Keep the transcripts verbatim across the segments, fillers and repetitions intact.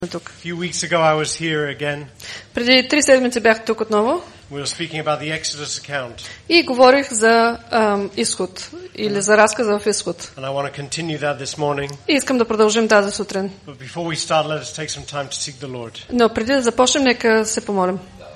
тук. A few weeks ago I was here again. Преди три седмици бях тук отново We were speaking about the Exodus account. и говорих за ам, изход или за разказа в изход. And I want to continue that this morning. И искам да продължим тази сутрин. But before we start, let us take some time to seek the Lord. Но преди да започнем, нека се помолим.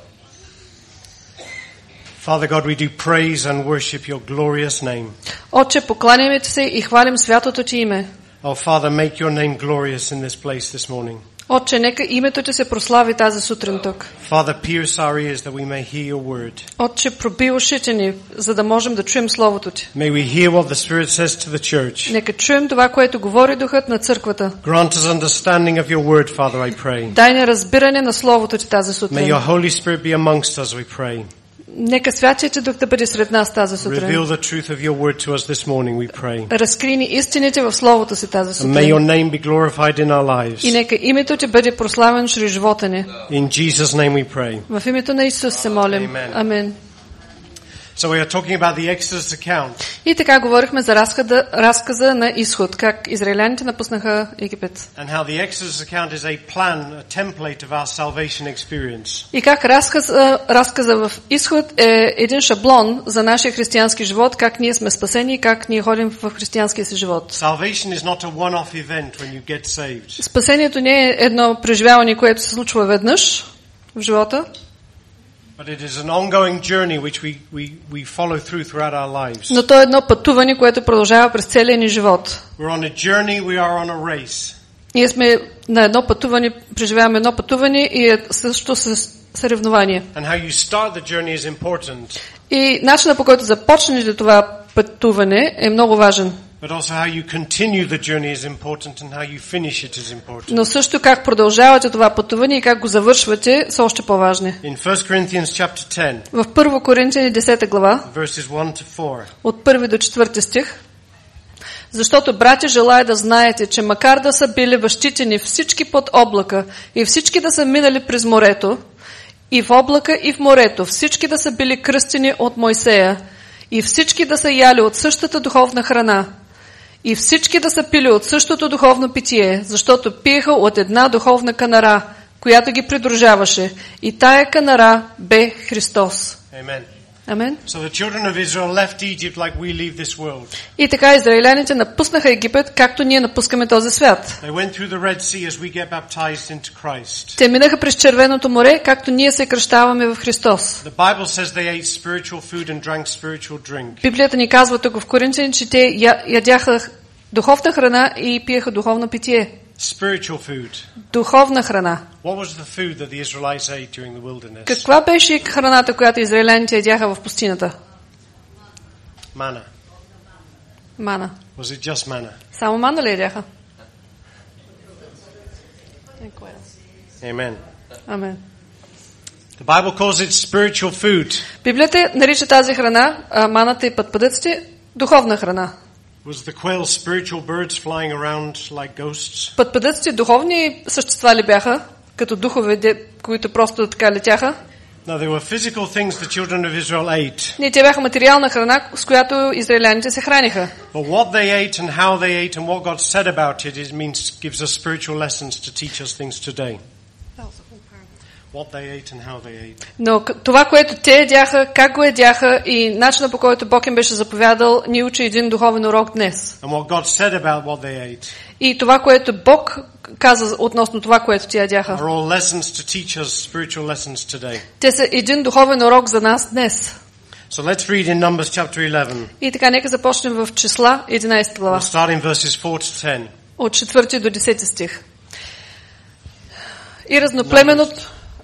Father God, we do praise and worship your glorious name. Отче, покланяме ти се и хвалим святото ти име. Oh Father, make your name glorious in this place this morning. Отче, нека името ти се прослави тази сутрин тук. Father, pierce our ears that we may hear your word. Отче, проби ушите ни, за да можем да чуем словото ти. May we hear what the Spirit says to the church. Нека чуем това, което говори Духът на църквата. Grant us understanding of your word, Father, I pray. Дай ни разбиране на словото ти тази May сутрин. your Holy Spirit be amongst us, we pray. Нека Святият ти Дух да бъде сред нас тази сутрин. Reveal the truth of your word to us this morning, we pray. Разкри ни истините в словото си тази And may your сутрин. name be glorified in our И lives. нека името ти бъде прославено чрез живота ни. In Jesus' name we pray. В името на Исус се молим. Amen. Амин. So we are talking about the Exodus account. И така говорихме за разказа, разказа на изход, как израиляните напуснаха Египет. And how the Exodus account is a plan, a template of our salvation experience. И как разказа, разказа в изход е един шаблон за нашия християнски живот, как ние сме спасени и как ние ходим в християнския си живот. Salvation is not a one-off event when you get saved. Спасението не е едно преживяване, което се случва веднъж в живота, But it is an ongoing journey which we, we, we follow through throughout our lives. но то е едно пътуване, което продължава през целия ни живот. We're on a journey, we are on a race. Ние сме на едно пътуване, преживяваме едно пътуване и е също с съревнование. And how you start the journey is important. И начинът, по който започнете това пътуване, е много важен. But also how you continue the journey is important and how you finish it is important. Но също как продължавате това пътуване и как го завършвате са още по-важни. In First Corinthians chapter ten, В първо Коринтияни десета глава, verses one to four. от първи до четвърти стих, защото, брати, желая да знаете, че макар да са били възчитени всички под облака и всички да са минали през морето, и в облака и в морето, всички да са били кръстени от Мойсея, и всички да са яли от същата духовна храна, и всички да са пили от същото духовно питие, защото пиеха от една духовна канара, която ги придружаваше, и тая канара бе Христос. Amen. Амен. So the children of Israel left Egypt like we leave this world. И така израиляните напуснаха Египет, както ние напускаме този свят. They went through the Red Sea as we get baptized into Christ. Те минаха през Червеното море, както ние се кръщаваме в Христос. The Bible says they ate spiritual food and drank spiritual drink. Библията ни казва тук в Коринтияни, че те я, ядяха духовна храна и пиеха духовно питие. Spiritual food. Духовна храна. What was the food that the Israelites ate during the wilderness? Каква беше храната, която израиляните ядяха в пустинята? Manna. Мана. Was it just manna? Само мана ли ядяха? Amen. Амен. The Bible calls it spiritual food. Библията нарича тази храна, а маната и пътпъдъците, духовна храна. Was the quail spiritual birds flying around like ghosts? Пътпъдъците духовни същества ли бяха, като духове, де- които просто така летяха? No, they were physical things the children of Israel ate. Не, те бяха материална храна, с която израиляните се храниха. But what they ate and how they ate and what God said about it is means gives us spiritual lessons to teach us things today. What they ate and how they ate. Но к- това, което те ядяха, как го ядяха и начинът, по който Бог им беше заповядал, ни учи един духовен урок днес. And what God said about what they ate И това, което Бог каза относно това, което те ядяха. are all lessons to teach us spiritual lessons today. Те са един духовен урок за нас днес. So let's read in Numbers chapter eleven. И така, нека започнем в числа, единайсета глава, We'll start in verses four to ten. от четвърти до десети стих. И разноплеменото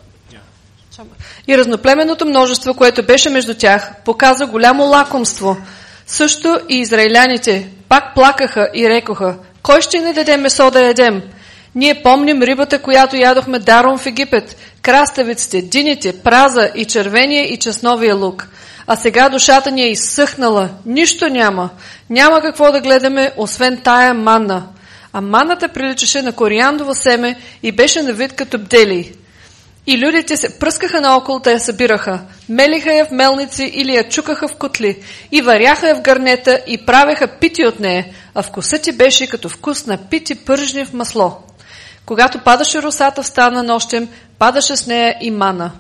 И разноплеменното множество, което беше между тях, показа голямо лакомство. Също и израиляните пак плакаха и рекоха: кой ще ни даде месо да ядем? Ние помним рибата, която ядохме даром в Египет, краставиците, дините, праза и червения и чесновия лук. А сега душата ни е изсъхнала, нищо няма. Няма какво да гледаме, освен тая манна. А манната приличаше на кориандово семе и беше на вид като бдели. И людите се пръскаха наоколо, те я събираха, мелиха я в мелници или я чукаха в котли, и варяха я в гърнета и правеха пити от нея, а вкусът ти беше като вкус на пити пържни в масло. Когато падаше росата в стана нощем, падаше с нея и мана.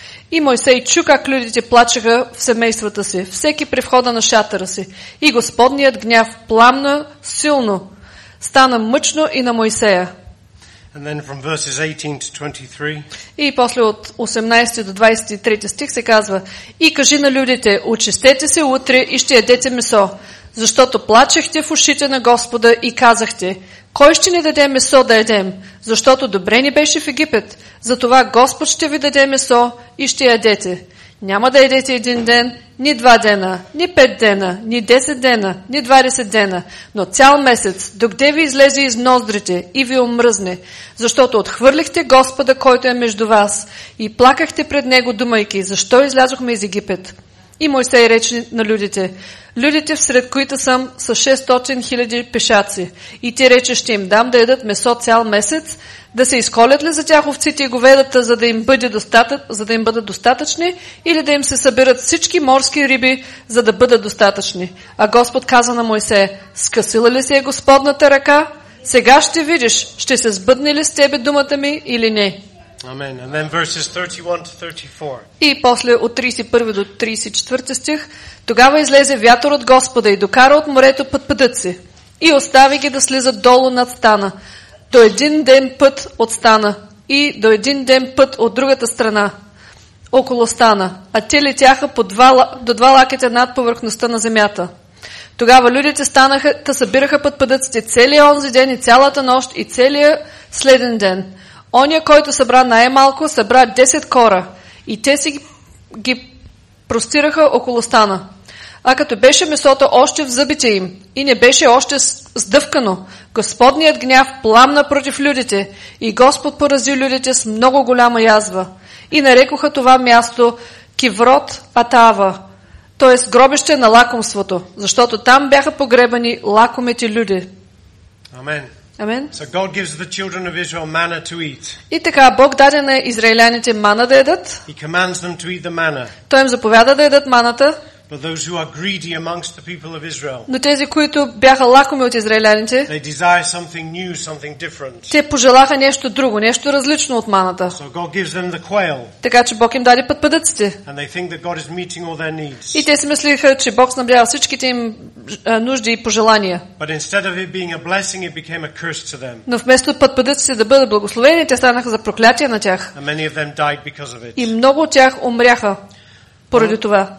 И Мойсей чу как людите плачеха в семействата си, всеки при входа на шатъра си. И Господният гняв пламна силно, стана мъчно и на Мойсея. And then from verses eighteen to twenty-three. И после от осемнайсети до двайсет и трети стих се казва: и кажи на людите, очистете се утре и ще ядете месо, защото плачехте в ушите на Господа и казахте: кой ще ни даде месо да ядем, защото добре ни беше в Египет, затова Господ ще ви даде месо и ще ядете. Няма да ядете един ден, ни два дена, ни пет дена, ни десет дена, ни двадесет дена, но цял месец, докъде ви излезе из ноздрите и ви омръзне, защото отхвърлихте Господа, който е между вас, и плакахте пред Него, думайки: защо излязохме из Египет? И Мойсей рече на людите: людите, всред които съм, са шестстотин хиляди пешаци. И ти рече: ще им дам да ядат месо цял месец, да се изколят ли за тях овците и говедата, за да им бъде достатък, за да им бъдат достатъчни, или да им се съберат всички морски риби, за да бъдат достатъчни? А Господ каза на Мойсея: скъсила ли се е Господната ръка? Сега ще видиш, ще се сбъдне ли с тебе думата ми или не. Amen. And then verses thirty-one to thirty-four. И после от трийсет и първи до трийсет и четвърти стих: тогава излезе вятър от Господа и докара от морето пътпъдъци и остави ги да слизат долу над стана, до един ден път от стана и до един ден път от другата страна, около стана, а те летяха по два, до два лакета над повърхността на земята. Тогава людите станаха, та събираха пътпъдъците целия онзи ден и цялата нощ и целия следен ден. Оня, който събра най-малко, събра десет кора и те си ги простираха около стана. А като беше месото още в зъбите им и не беше още сдъвкано, Господният гняв пламна против людите и Господ порази людите с много голяма язва. И нарекоха това място Киврот Атава, т.е. гробище на лакомството, защото там бяха погребани лакомите люди. Амен. Амен. So God gives the children of Israel manna to eat. И така Бог даде на израиляните мана да ядат. He commands them to eat the manna. Той им заповяда да ядат маната. But those who are greedy amongst the people of Israel, Но тези, които бяха лакоми от израиляните, they desire something new, something different. те пожелаха нещо друго, нещо различно от маната. So God gives them the quail. Така че Бог им даде пътпъдъците. And they think that God is meeting all their needs. И те си мислиха, че Бог снабдява всичките им нужди и пожелания. But instead of it being a blessing, it became a curse to them. Но вместо пътпъдъците да бъдат благословени, те станаха за проклятие на тях. And many of them died because of it. И много от тях умряха поради това.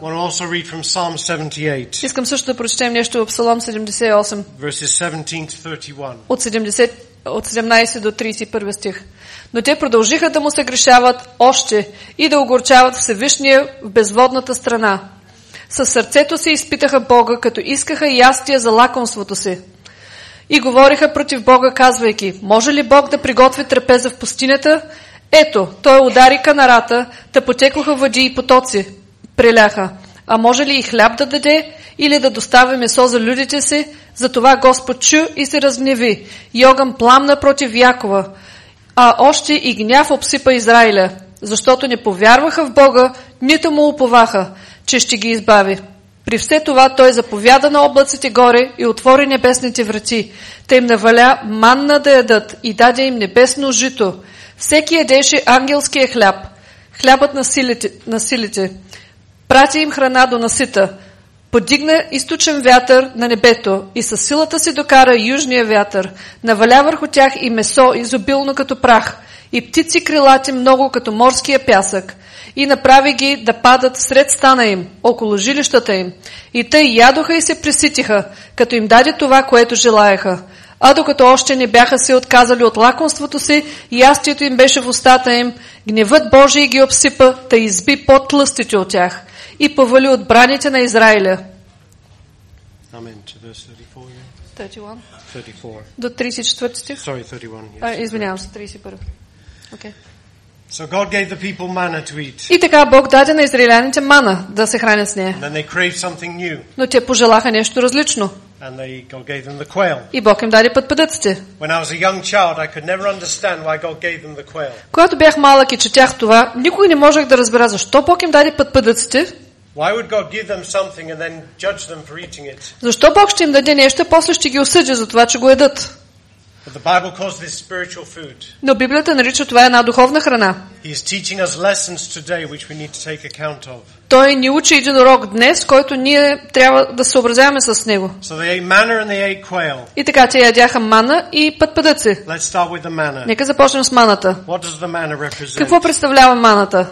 Искам също да прочетем нещо в Псалом седемдесет и осем, от, седемдесет, от седемнайсети до трийсет и първи стих. Но те продължиха да му се грешават още и да огорчават Всевишния в безводната страна. Със сърцето си изпитаха Бога, като искаха ястие за лакомството си. И говориха против Бога, казвайки: може ли Бог да приготви трапеза в пустинята? Ето, той удари канарата, та потекоха води и потоци преляха. А може ли и хляб да даде, или да достави месо за людите си? Затова Господ чу и се разгневи. И огън пламна против Якова, а още и гняв обсипа Израиля, защото не повярваха в Бога, нито му уповаха, че ще ги избави. При все това той заповяда на облаците горе и отвори небесните врати. Те им наваля манна да ядат и даде им небесно жито. Всеки ядеше ангелския хляб, хлябът на силите, на силите. Прати им храна до насита. Подигна източен вятър на небето и със силата си докара южния вятър. Наваля върху тях и месо изобилно като прах, и птици крилати много като морския пясък. И направи ги да падат сред стана им, около жилищата им. И тъй ядоха и се преситиха, като им даде това, което желаяха. А докато още не бяха се отказали от лакомството си, ястието им беше в устата им, гневът Божий ги обсипа, та изби по-тлъстите от тях и повали от браните на Израиля. Amen. До трийсет и четвърти стих. Sorry, thirty-one. Yes. А, извинявам се, трийсет и първи. Okay. So God gave the people manna to eat. И така Бог даде на израиляните мана да се хранят с нея. And then they craved something new. Но те пожелаха нещо различно. And they, God gave them the quail. И Бог им даде пътпъдъците. When I was a young child, I could never understand why God gave them the quail. Когато бях малък и четях това, никой не можех да разбера защо Бог им даде пътпъдъците. Why would God give them something and then judge them for eating it? Защо Бог ще им даде нещо, после ще ги осъди за това, че го едат? But the Bible calls this spiritual food. Но Библията нарича това една духовна храна. He is teaching us lessons today which we need to take account of. Той ни учи един урок днес, който ние трябва да се съобразяваме с него. So they ate manna and they ate quail. И така те ядяха мана и пътпъдъци. Let's start with the manna. Нека започнем с маната. What does the manna represent? Какво представлява маната?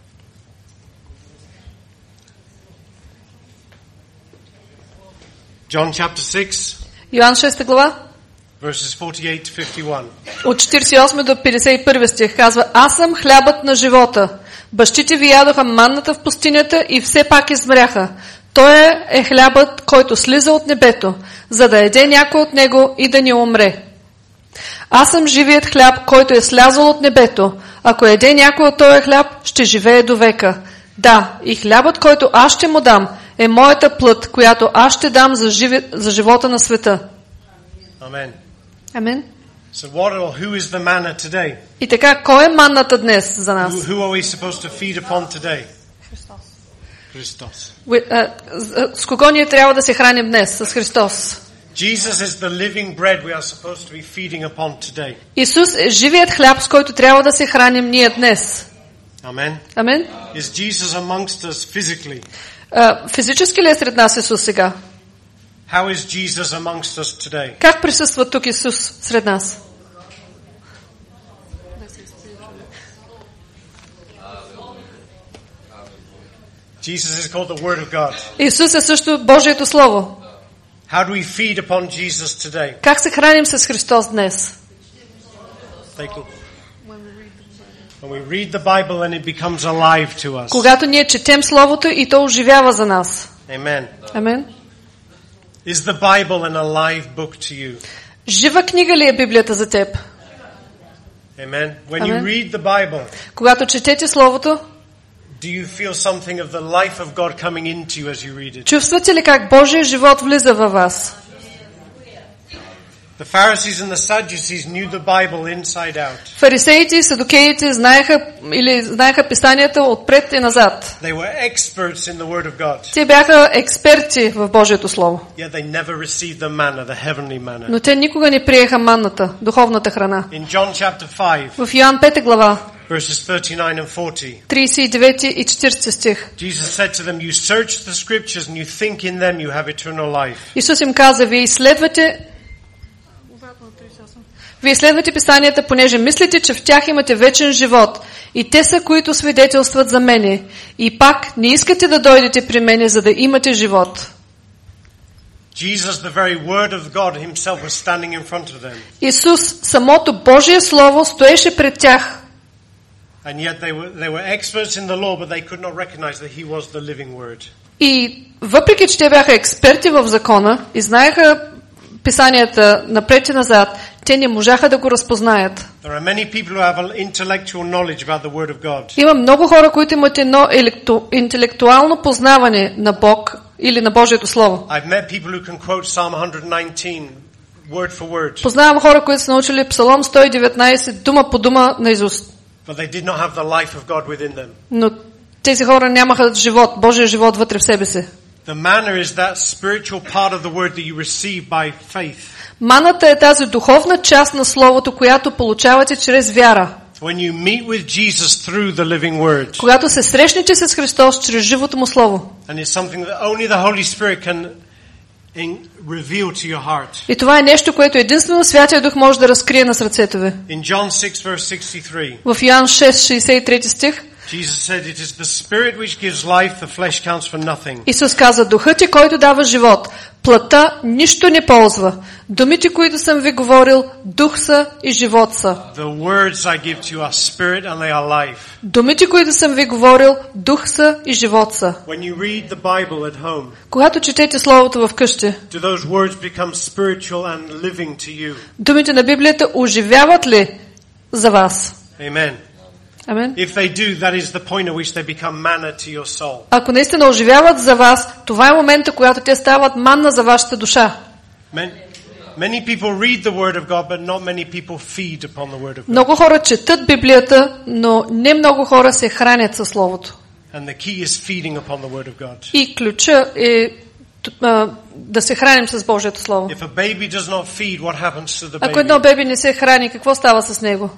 John chapter six, Йоан шеста глава, verses forty-eight to fifty-one. от четиридесет и осми до петдесет и първи стих казва: Аз съм хлябът на живота. Бащите ви ядоха манната в пустинята и все пак измряха. Той е хлябът, който слиза от небето, за да яде някой от него и да не умре. Аз съм живият хляб, който е слязъл от небето. Ако яде някой от този хляб, ще живее до века. Да, и хлябът, който аз ще му дам, е моята плът, която аз ще дам за, живи, за живота на света. Amen. Амин. So what or who is the manna today? И така, кой е манната днес за нас? Who, who are we supposed to feed upon today? Христос. С кого ние трябва да се храним днес? С Христос. Jesus is the living bread we are supposed to be feeding upon today. Исус е живият хляб, с който трябва да се храним ние днес. Amen. Амин. Is Jesus amongst us physically? Uh, физически ли е сред нас Исус сега? How is Jesus amongst us today? Как присъства тук Исус сред нас? Jesus is called the Word of God. Исус е също Божието Слово. How do we feed upon Jesus today? Как се храним с Христос днес? Thank you. When we read the Bible and it becomes alive to us. Когато ние четем Словото и то оживява за нас. Amen. Амин. Is the Bible an alive book to you? Жива книга ли е Библията за теб? Amen. When Amen. you read the Bible, Когато четете Словото, do you feel something of the life of God coming into you as you read it? чувствате ли как Божия живот влиза във вас? The Pharisees and the Sadducees knew the Bible inside out. Фарисеите и садукеите знаеха или знаеха писанията отпред и назад. They were experts in the Word of God. Те бяха експерти в Божието Слово. Yet they never received the manna, the heavenly manna. Но те никога не приеха манната, духовната храна. In John chapter five, В Йоан пета глава, verses thirty-nine and forty, тридесет и девети и четиридесети стих, Jesus said to them, "You search the scriptures and you think in them you have eternal life." Исус им каза: Вие изследвате Вие изследвате писанията, понеже мислите, че в тях имате вечен живот. И те са, които свидетелстват за мене. И пак не искате да дойдете при мене, за да имате живот. Jesus, the very word of God himself, was standing in front of them. Исус, самото Божие Слово, стоеше пред тях. And yet they were, they were experts in the law, but they could not recognize that he was the living word. И въпреки, че те бяха експерти в закона и знаеха писанията напред и назад, те не можаха да го разпознаят. There are many people who have intellectual knowledge about the word of God. Има много хора, които имат едно електу... интелектуално познаване на Бог или на Божието Слово. I've met people who can quote Psalm one nineteen word for word. Познавам хора, които са научили Псалом сто и деветнадесет дума по дума наизуст. But they did not have the life of God within them. Но тези хора нямаха живот, Божия живот вътре в себе си. The manna is that spiritual part of the word that you receive by faith. Маната е тази духовна част на Словото, която получавате чрез вяра. When you meet with Jesus through the living word. Когато се срещнете с Христос чрез живото му Слово. And it's something that only the Holy Spirit can reveal to your heart. И това е нещо, което единствено Святия Дух може да разкрие на сърцето ви. In John six verse sixty-three. В Йоан шест шейсет и трети стих. Jesus said, "It is the spirit which gives life, the flesh counts for nothing." Исус каза: Духът е, който дава живот. Плътта нищо не ползва. Думите, които съм ви говорил, дух са и живот са. The words I give to you are spirit and they are life. Думите, които съм ви говорил, дух са и живот са. When you read the Bible at home, когато четете Словото в къщи, do those words become spiritual and living to you? Думите на Библията оживяват ли за вас? Amen. Амен. If they do, that is the point at which they become manna to your soul. Ако наистина оживяват за вас, това е момента, когато те стават манна за вашата душа. Many people read the word of God, but not many people feed upon the word of God. Много хора четат Библията, но не много хора се хранят със Словото. And the key is feeding upon the word of God. И ключа е да се храним с Божието Слово. If a baby does not feed, what happens to the Ако едно baby? беби не се храни, какво става с него?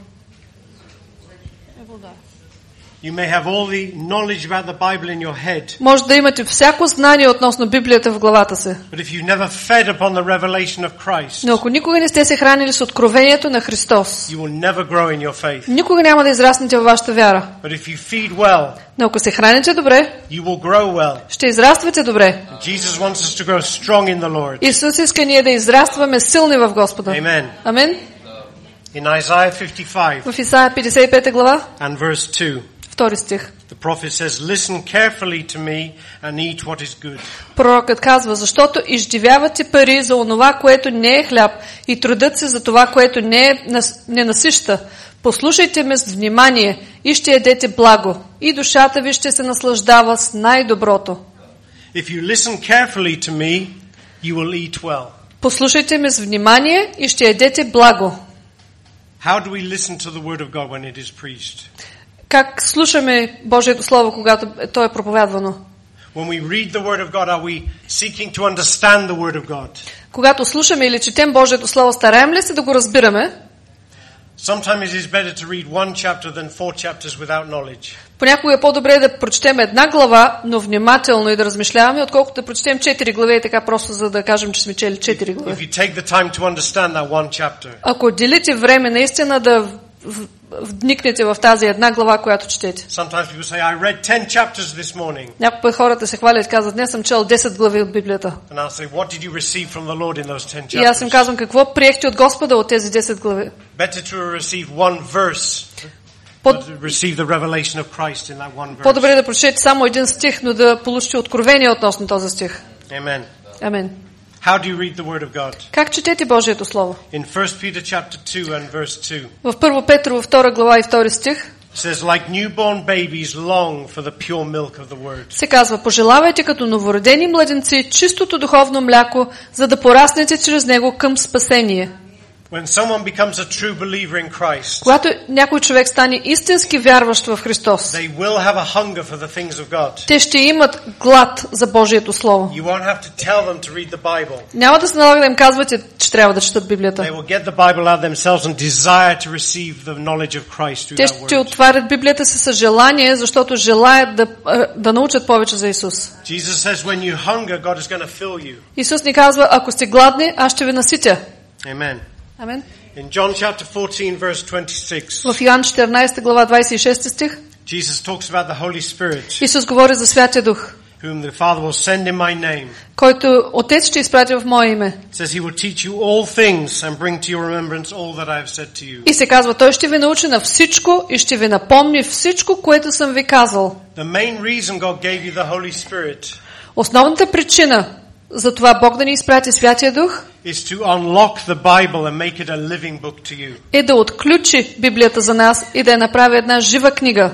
You may have all the knowledge about the Bible in your head, Може да имате всяко знание относно Библията в главата се. but if you never fed upon the revelation of Christ, Но ако никога не сте се хранили с откровението на Христос, you will never grow in your faith. никога няма да израснете във вашата вяра. But if you feed well, Но ако се храните добре, you will grow well. ще израствате добре. Jesus wants us to grow strong in the Lord. Исус иска ние да израстваме силни в Господа. Amen. Амен. In Isaiah fifty-five В Исаия петдесет и пета глава, and verse two, втори стих. the prophet says, "Listen carefully to me and eat what is good." Пророкът казва: защото изживявате пари за онова, което не е хляб, и трудът се за това, което не е не насища. Послушайте ме с внимание и ще ядете благо, и душата ви ще се наслаждава с най-доброто. If you listen carefully to me, you will eat well. Послушайте ме с внимание и ще ядете благо. How do we listen to the word of God when it is preached? Как слушаме Божието Слово, когато то е проповядвано? When we read the word of God, are we seeking to understand the word of God? Когато слушаме или четем Божието Слово, стараем ли се да го разбираме? Sometimes it is better to read one chapter than four chapters without knowledge. Понякога е по-добре да прочетем една глава, но внимателно и да размишляваме, отколкото да прочетем четири глави и така просто за да кажем, че сме чели четири If глави. you take the time to understand that one chapter, Ако отделите време наистина да в- в- вникнете в тази една глава, която четете. sometimes people say, "I read ten chapters this morning." Някой път хората се хвалят и казват: днес съм чел десет глави от Библията. And I'll say, "What did you receive from the Lord in those ten И аз им chapters?" казвам: какво приехте от Господа от тези десет глави? Better to receive one verse, Под- but to receive the revelation of Christ in that one verse. По-добре да прочетете само един стих, но да получите откровение относно този стих. Amen. Амин. How do you read the word of God? Как четете Божието Слово? In First Peter chapter two and verse two, В Първо Петрово втора глава и втори стих it says, "Like newborn babies long for the pure milk of the word." се казва: пожелавайте като новородени младенци чистото духовно мляко, за да пораснете чрез него към спасение. When someone becomes a true believer in Christ, Когато някой човек стане истински вярващ в Христос, they will have a hunger for the things of God. те ще имат глад за Божието Слово. You won't have to tell them to read the Bible. Няма да се налага да им казвате, че трябва да четат They Библията. will get the Bible out themselves and desire to receive the knowledge of Christ through Те that ще word. отварят Библията си с желание, защото желаят да, да научат повече за Исус. Jesus says, when you hunger, God is going to fill you. Исус ни казва: ако сте гладни, аз ще ви наситя. Amen. Амен. In John chapter fourteen, verse twenty-six, В Йоан четиринадесета глава двадесет и шести стих Jesus talks about the Holy Spirit, Исус говори за Святия Дух, whom the Father will send in my name. който Отец ще изпрати в Мое име. It says he will teach you all things and bring to your remembrance all that I have said to you. И се казва: Той ще ви научи на всичко и ще ви напомни всичко, което съм ви казал. The main reason God gave you the Holy Spirit Основната причина за това Бог да ни изпрати Святия Дух is to unlock the Bible and make it a living book to you. е да отключи Библията за нас и да я направи една жива книга,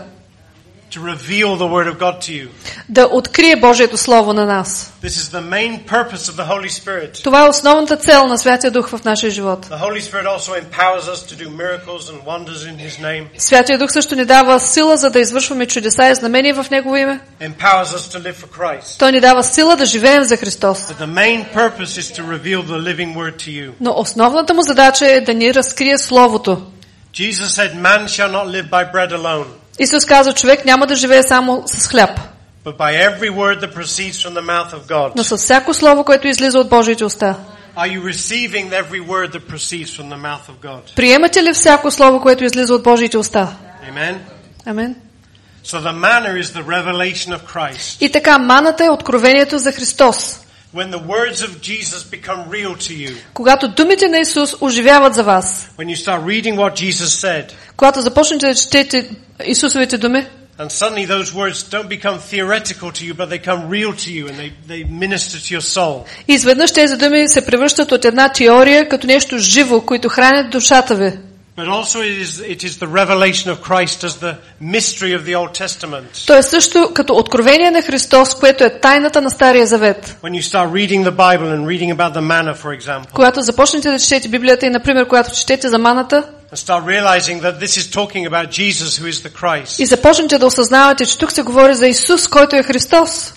To reveal the Word of God to you. да открие Божието Слово на нас. This is the main purpose of the Holy Spirit. Това е основната цел на Святия Дух в нашия живот. The Holy Spirit also empowers us to do miracles and wonders in His name. Святия Дух също ни дава сила, за да извършваме чудеса и знамения в Негово име. Empowers us to live for Christ. Той ни дава сила да живеем за Христос. But the main purpose is to reveal the living Word to you. Но основната му задача е да ни разкрие Словото. Jesus said, "Man shall not live by bread alone, Исус каза: човек няма да живее само с хляб, but by every word that proceeds from the mouth of God." но с всяко слово, което излиза от Божиите уста. Are you receiving every word that proceeds from the mouth of God? Приемате ли всяко слово, което излиза от Божиите уста? Amen. Амен. So the manna is the revelation of Christ. И така, маната е откровението за Христос. When the words of Jesus become real to you, Когато думите на Исус оживяват за вас, when you start reading what Jesus said, когато започнете да четете Исусовите думи, and suddenly those words don't become theoretical to you, but they come real to you and they, they minister to your soul. и изведнъж тези думи се превръщат от една теория като нещо живо, които хранят душата ви. But also it is, it is the revelation of Christ as the mystery of the Old Testament. То е също като откровение на Христос, което е тайната на Стария Завет. When you start reading the Bible and reading about the manna, for example, Когато започнете да четете Библията и, например, когато четете за маната, and start realizing that this is talking about Jesus who is the Christ, и започнете да осъзнавате, че тук се говори за Исус, който е Христос,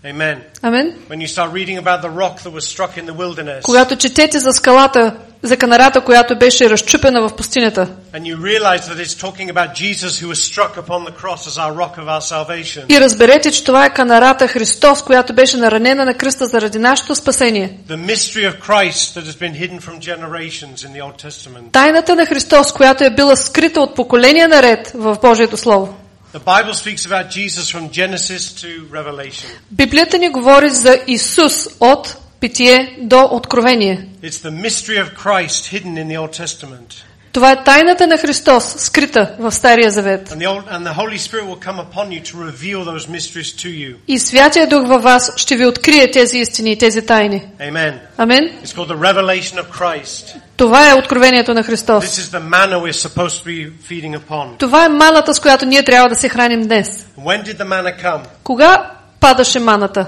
Amen. Амен. When you start reading about the rock that was struck in the wilderness, Когато четете за скалата, за канарата, която беше разчупена в пустинята, and you realize that it's talking about Jesus who was struck upon the cross as our rock of our salvation. и разберете, че това е канарата Христос, която беше наранена на кръста заради нашето спасение. The mystery of Christ that has been hidden from generations in the Old Testament. Тайната на Христос, която е била скрита от поколения наред в Божието Слово. The Bible speaks about Jesus from Genesis to Revelation. Библията ни говори за Исус от Питие до Откровение. It's the mystery of Christ hidden in the Old Testament. Това е тайната на Христос, скрита в Стария Завет. And the, old, and the Holy Spirit will come upon you to reveal those mysteries to you. И Святия Дух във вас ще ви открие тези истини и тези тайни. Amen. Амен. It's called the revelation of Christ. Това е откровението на Христос. This is the manna we're supposed to be feeding upon. Това е маната, с която ние трябва да се храним днес. When did the manna come? Кога падаше маната?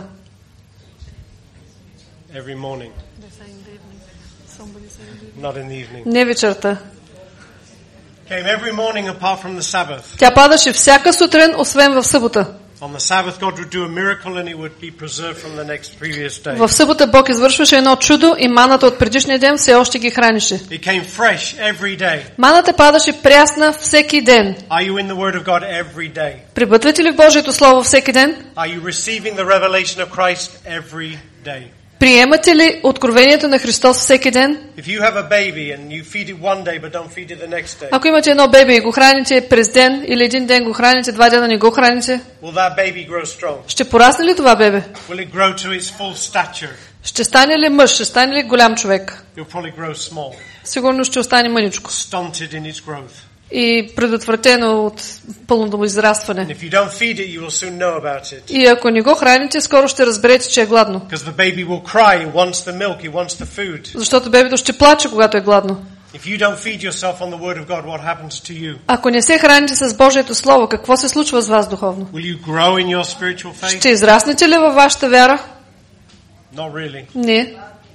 Every morning. Not in the evening. Не вечерта. Came every morning apart from the Sabbath. Тя падаше всяка сутрин, освен в събота. On the Sabbath God would do a miracle and it would be preserved from the next previous day. В събота Бог извършваше едно чудо и маната от предишния ден все още ги хранеше. It came fresh every day. Маната падаше прясна всеки ден. Are you in the Word of God every day? Пребъдвате ли в Божието Слово всеки ден? Are you receiving the revelation of Christ every day? Приемате ли откровението на Христос всеки ден? If you have a baby and you feed it one day but don't feed it the next day. Ако имате едно бебе и го храните през ден или един ден го храните, два дена не го храните, Will that baby grow strong? ще порасне ли това бебе? Will it grow to its full stature? Ще стане ли мъж? Ще стане ли голям човек? It'll probably grow small. Сигурно ще остане мъничко Stunted in its growth. и предотвратено от пълното му израстване. And if you don't feed it, you will soon know about it. И ако не го храните, скоро ще разберете, че е гладно. Because the baby will cry, it wants the milk, it wants the food. Защото бебето ще плаче, когато е гладно. If you don't feed yourself on the word of God, what happens to you? Ако не се храните с Божието Слово, какво се случва с вас духовно? Will you grow in your spiritual faith? Ще израснете ли във вашата вяра? Not really. Не.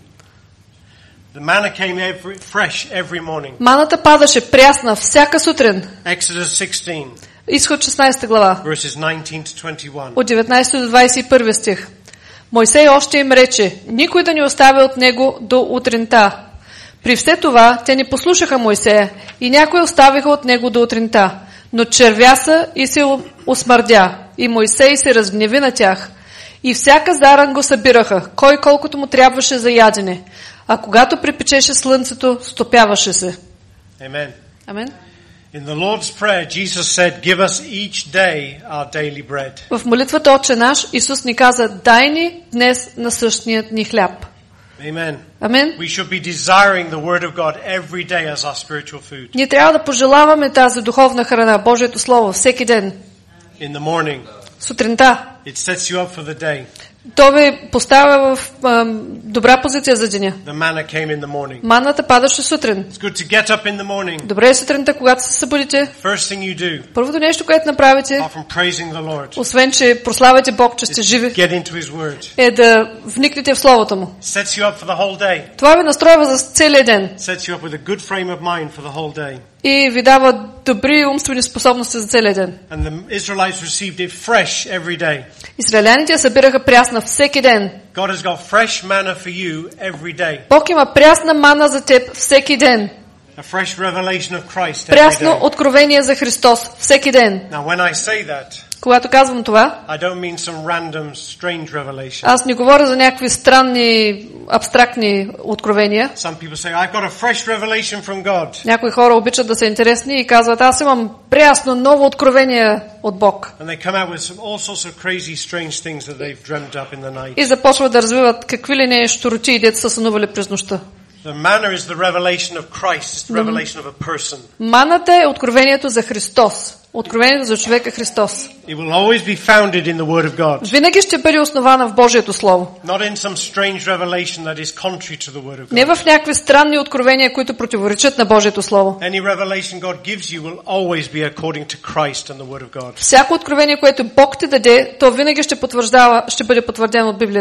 The manna came every, fresh every morning. Маната падаше прясна всяка сутрин. Exodus sixteen, Изход шестнадесета глава. verses nineteen to twenty-one. От деветнадесети до двадесет и първи стих. Мойсей още им рече: никой да не оставя от него до утринта. При все това те не послушаха Мойсея и някои оставиха от него до утринта. Но червяса и се усмърдя, и Мойсей се разгневи на тях. И всяка заран го събираха, кой колкото му трябваше за ядене. А когато припечеше слънцето, стопяваше се. Amen. Амен. In the Lord's Prayer, Jesus said, give us each day our daily bread. В молитвата Отче наш Исус ни каза: дай ни днес насъщният ни хляб. Amen. Амен. We should be desiring the Word of God every day as our spiritual food. Ние трябва да пожелаваме тази духовна храна, Божието Слово, всеки ден. In the morning, Сутринта. it sets you up for the day. То ви поставя в ам, добра позиция за деня. The manna came in the morning. Манната падаше сутрин. It's good to get up in the morning. Добре е сутринта, когато се събудите. First thing you do, Първото нещо, което направите, apart from praising the Lord, освен че прославяте Бог, че сте живи, get into His Word. е да вникнете в Словото Му. Sets you up for the whole day. Това ви настройва за целия ден Sets you up with a good frame of mind for the whole day. и ви дава добри умствени способности за целия ден. And the Israelites received it fresh every day. Израеляните събираха прясна всеки ден. God has got fresh manna for you every day. Бог има прясна мана за теб всеки ден. A fresh revelation of Christ every Прясно day. откровение за Христос всеки ден. Now when I say that, Когато казвам това, I don't mean some random strange revelation. аз не говоря за някакви странни, абстрактни откровения. Some people say, I've got a fresh revelation from God. Някои хора обичат да са интересни и казват: аз имам прясно ново откровение от Бог. And they come out with some, all sorts of crazy strange things that they've dreamt up in the night. И започват да развиват какви ли не щуроти и дето са сънували през нощта. The manna is the revelation of Christ. It's the revelation of a person. Маната е откровението за Христос. Откровението за човека Христос. It will always be founded in the Word of God. Винаги ще бъде основана в Божието Слово. Not in some strange revelation that is contrary to the Word of God. Не в някакви странни откровения, които противоречат на Божието Слово. Any revelation God gives you will always be according to Christ and the Word of God. Всяко откровение, което Бог ти даде, то винаги ще потвърждава, ще бъде потвърдено от Библията.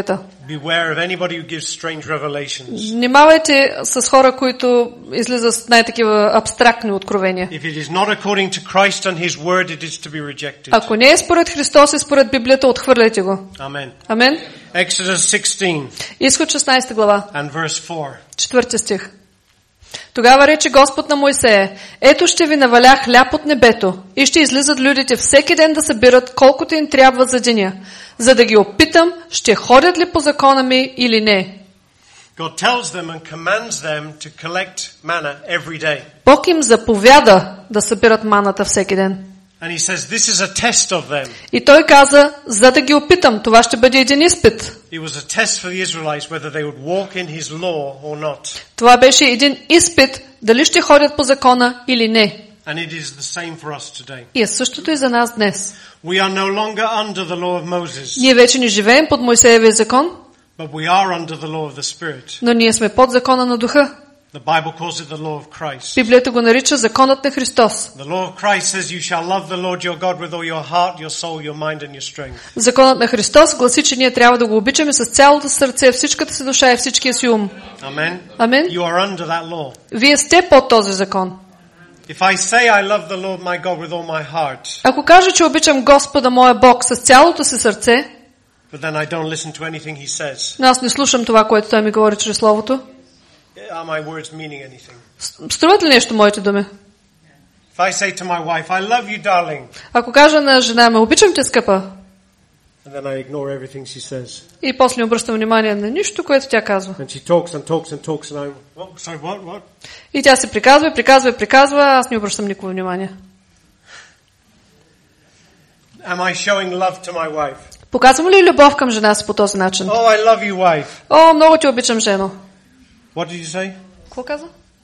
Beware of anybody who gives strange revelations. Внимавайте с хора, които излизат с най-такива абстрактни откровения. If it is not according to Christ and his word, it is to be rejected. Ако не е според Христос и според Библията, отхвърляйте го. Amen. Амен. Exodus sixteen Изход шестнадесета глава. and verse four. Четвърти стих. Тогава рече Господ на Мойсея: ето ще ви наваля хляб от небето и ще излизат людите всеки ден да събират колкото им трябва за деня, за да ги опитам, ще ходят ли по закона ми или не. God tells them and commands them to collect manna every day. Бог им заповяда да събират маната всеки ден. And he says this is a test of them. И той каза, за да ги опитам, това ще бъде един изпит. It was a test for the Israelites whether they would walk in his law or not. Това беше един изпит, дали ще ходят по закона или не. And it is the same for us today. И е същото и за нас днес. We are no longer under the law of Moses, Ние вече не живеем под Мойсеевия закон, but we are under the law of the Spirit. но ние сме под закона на духа. The Bible calls it the law of Christ. Библията го нарича законът на Христос. The law of Christ says you shall love the Lord your God with all your heart, your soul, your mind and your strength. Законът на Христос гласи, че ние трябва да го обичаме с цялото сърце, всичката си душа и всичкия си ум. Amen. Амен. You are under that law. Вие сте под този закон. If I say I love the Lord my God with all my heart, Ако кажа, че обичам Господа моя Бог с цялото си сърце, but then I don't listen to anything he says, но аз не слушам това, което той ми говори чрез Словото, are my words meaning anything? струват ли нещо моите думи? If I say to my wife, I love you, darling, Ако кажа на жена ми, обичам те, скъпа, and then I ignore everything she says, и после не обръщам внимание на нищо, което тя казва. and she talks and talks and talks, and I'm, what, sorry, what, what? И тя се приказва, приказва, приказва, аз не обръщам никакво внимание. Am I showing love to my wife? Показвам ли любов към жена си по този начин? Oh, I love you, wife. О, много те обичам, жено. What did you say? Какво каза?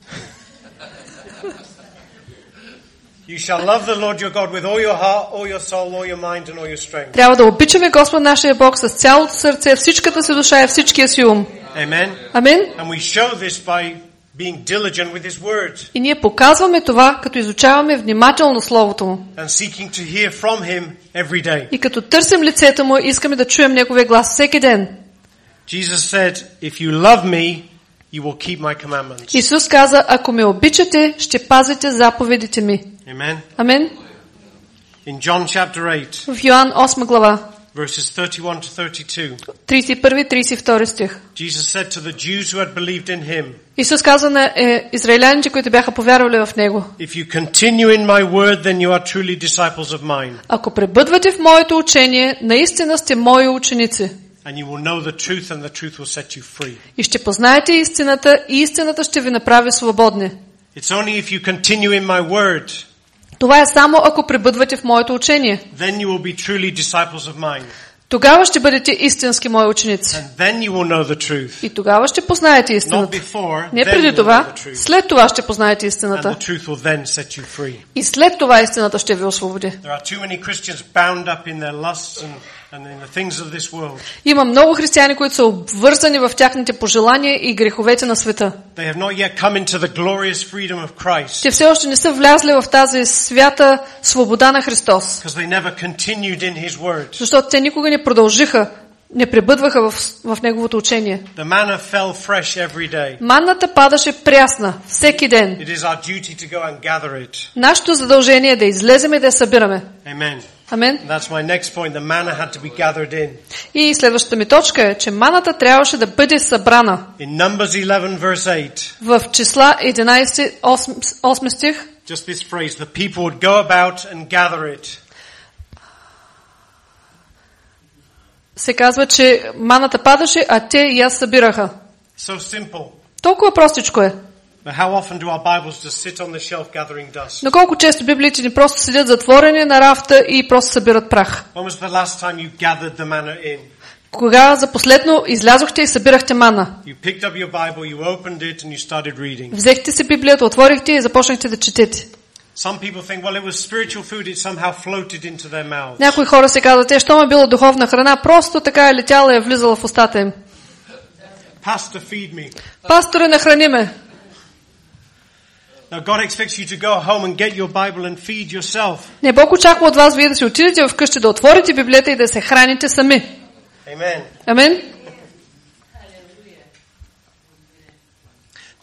You shall love the Lord your God with all your heart, all your soul, all your mind and all your strength. Трябва да обичаме Господ нашия Бог с цялото сърце, всичката си душа и всичкия си ум. Amen. Амин. And we show this by being diligent with his word И ние показваме това, като изучаваме внимателно Словото му. and seeking to hear from him every day. И като търсим лицето му, искаме да чуем неговия глас всеки ден. Jesus said, if you love me, you will keep my commandments. Исус каза, ако ме обичате, ще пазите заповедите ми. Amen. Амин. In John chapter eight, В Йоан осма глава, verses thirty-one to thirty-two, тридесет и първи тридесет и втори стих. Jesus said to the Jews who had believed in him, Исус каза на е, израиляните, които бяха повярвали в Него: if you continue in my word, then you are truly disciples of mine, ако пребъдвате в моето учение, наистина сте мои ученици. and you will know the truth, and the truth will set you free. И ще познаете истината, и истината ще ви направи свободни. It's only if you continue in my word, Това е само ако пребъдвате в моето учение. then you will be truly disciples of mine. Тогава ще бъдете истински мои ученици. And then you will know the truth. И тогава ще познаете Not истината. before, Не then преди you will това, know the truth. след това ще познаете And истината. the truth will then set you free. И след това истината ще ви освободи. There are too many Christians bound up in their lusts and, and in the things of this world. Има много християни, които са обвързани в тяхните пожелания и греховете на света. They have not yet come into the glorious freedom of Christ Те все още не са влязли в тази свята свобода на Христос. because they never continued in His word. Защото те никога не продължиха, не пребъдваха в, в Неговото учение. The manna fell fresh every day. Манната падаше прясна всеки ден. It is our duty to go and gather it. Нашето задължение е да излезем и да я събираме. Amen. Амен. And that's my next point. The manna had to be gathered in. И следващата ми точка е, че маната трябваше да бъде събрана. In Numbers eleven verse eight, В числа единайсет, осми стих, just this phrase, the people would go about and gather it. се казва, че маната падаше, а те я събираха. So simple. Толкова простичко е. But how often do our Bibles just sit on the shelf gathering dust? Но колко често библиите ни просто седят затворени на рафта и просто събират прах. When was the last time you gathered the manna in? Кога за последно излязохте и събирахте мана? You picked up your Bible, you opened it and you started reading. Взехте си Библията, отворихте и започнахте да четете. Some people think, well, it was spiritual food, it somehow floated into their mouths. Някои хора се казват, е, щом е била духовна храна, просто така е летяла и е влизала в устата им. Pastor, feed me. Пасторе, нахрани ме. Now God expects you to go home and get your Bible and feed yourself. Не, Бог очаква от вас вие да си отидете вкъщи, да отворите Библията и да се храните сами. Amen. Амен.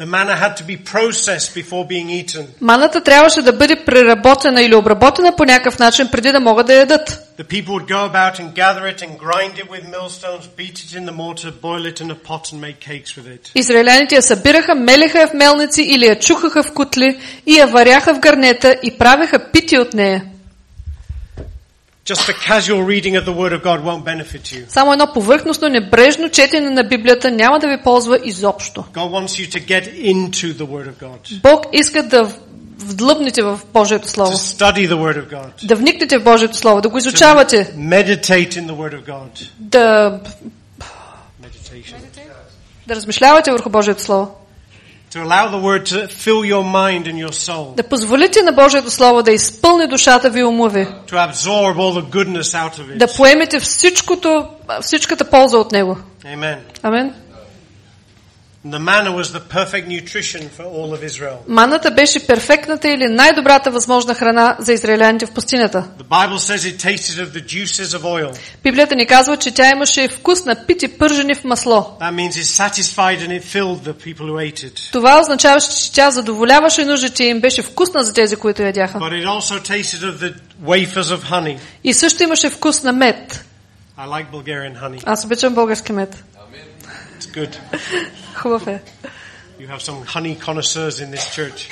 The manna had to be processed before being eaten. Маната трябваше да бъде преработена или обработена по някакъв начин преди да могат да ядат. The people would go about and gather it and grind it with millstones, beat it in the mortar, boil it in a pot and make cakes with it. Израиляните я събираха, мелеха я в мелници или я чухаха в кутли и я варяха в гарнета и правеха питие от нея. Just a casual reading of the Word of God won't benefit you. Само едно повърхностно, небрежно четене на Библията няма да ви ползва изобщо. God wants you to get into the Word of God. Бог иска да вдлъбнете в Божието Слово. To study the Word of God. Да вникнете в Божието Слово, да го изучавате. To meditate in the Word of God. Да Meditation. да размишлявате върху Божието Слово. To allow the Word to fill your mind and your soul. Да позволите на Божието Слово да изпълни душата ви и ума ви. To absorb all the goodness out of it. Да поемете всичкото, всичката полза от него. Amen. Амен. The manna was the perfect nutrition for all of Israel. Маната беше перфектната или най-добрата възможна храна за израиляните в пустинята. The Bible says it tasted of the juices of oil. Библията ни казва, че тя имаше вкус на пити пържени в масло. That means it satisfied and it filled the people who ate it. Това означаваше, че тя задоволяваше нуждите им, беше вкусна за тези, които ядяха. But it also tasted of the wafers of honey. И също имаше вкус на мед. I like Bulgarian honey. Аз обичам български мед. It's good. Хубав е. You have some honey connoisseurs in this church.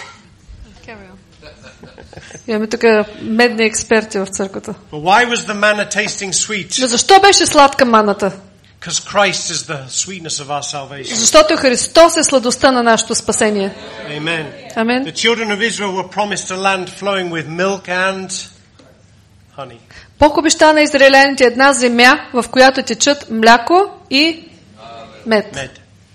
Имаме тук медни експерти в църквата. But why was the manna tasting sweet? Но защо беше сладка маната? Because Christ is the sweetness of our salvation. Защото Христос е сладостта на нашето спасение. Amen. Амен. The children of Israel were promised a land flowing with milk and honey. Бог обеща на израиляните една земя, в която течат мляко и мед. Med.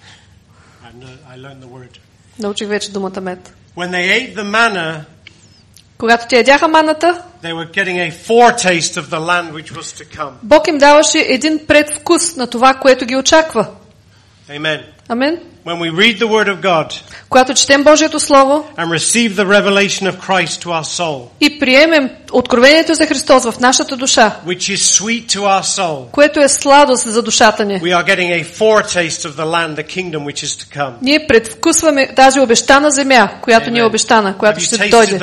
I learned the word. Научих вече думата мед. When they ate the manna, когато те ядяха маната, they were getting a foretaste of the land which was to come. Бог им даваше един предвкус на това, което ги очаква. Amen. Амен. When we read the word of God, когато четем Божието Слово and receive the revelation of Christ to our soul, и приемем откровението за Христос в нашата душа, which is sweet to our soul, което е сладост за душата ни, we are getting a foretaste of the land, the kingdom which is to come. ние предвкусваме тази обещана земя, която ни е обещана, която ще дойде.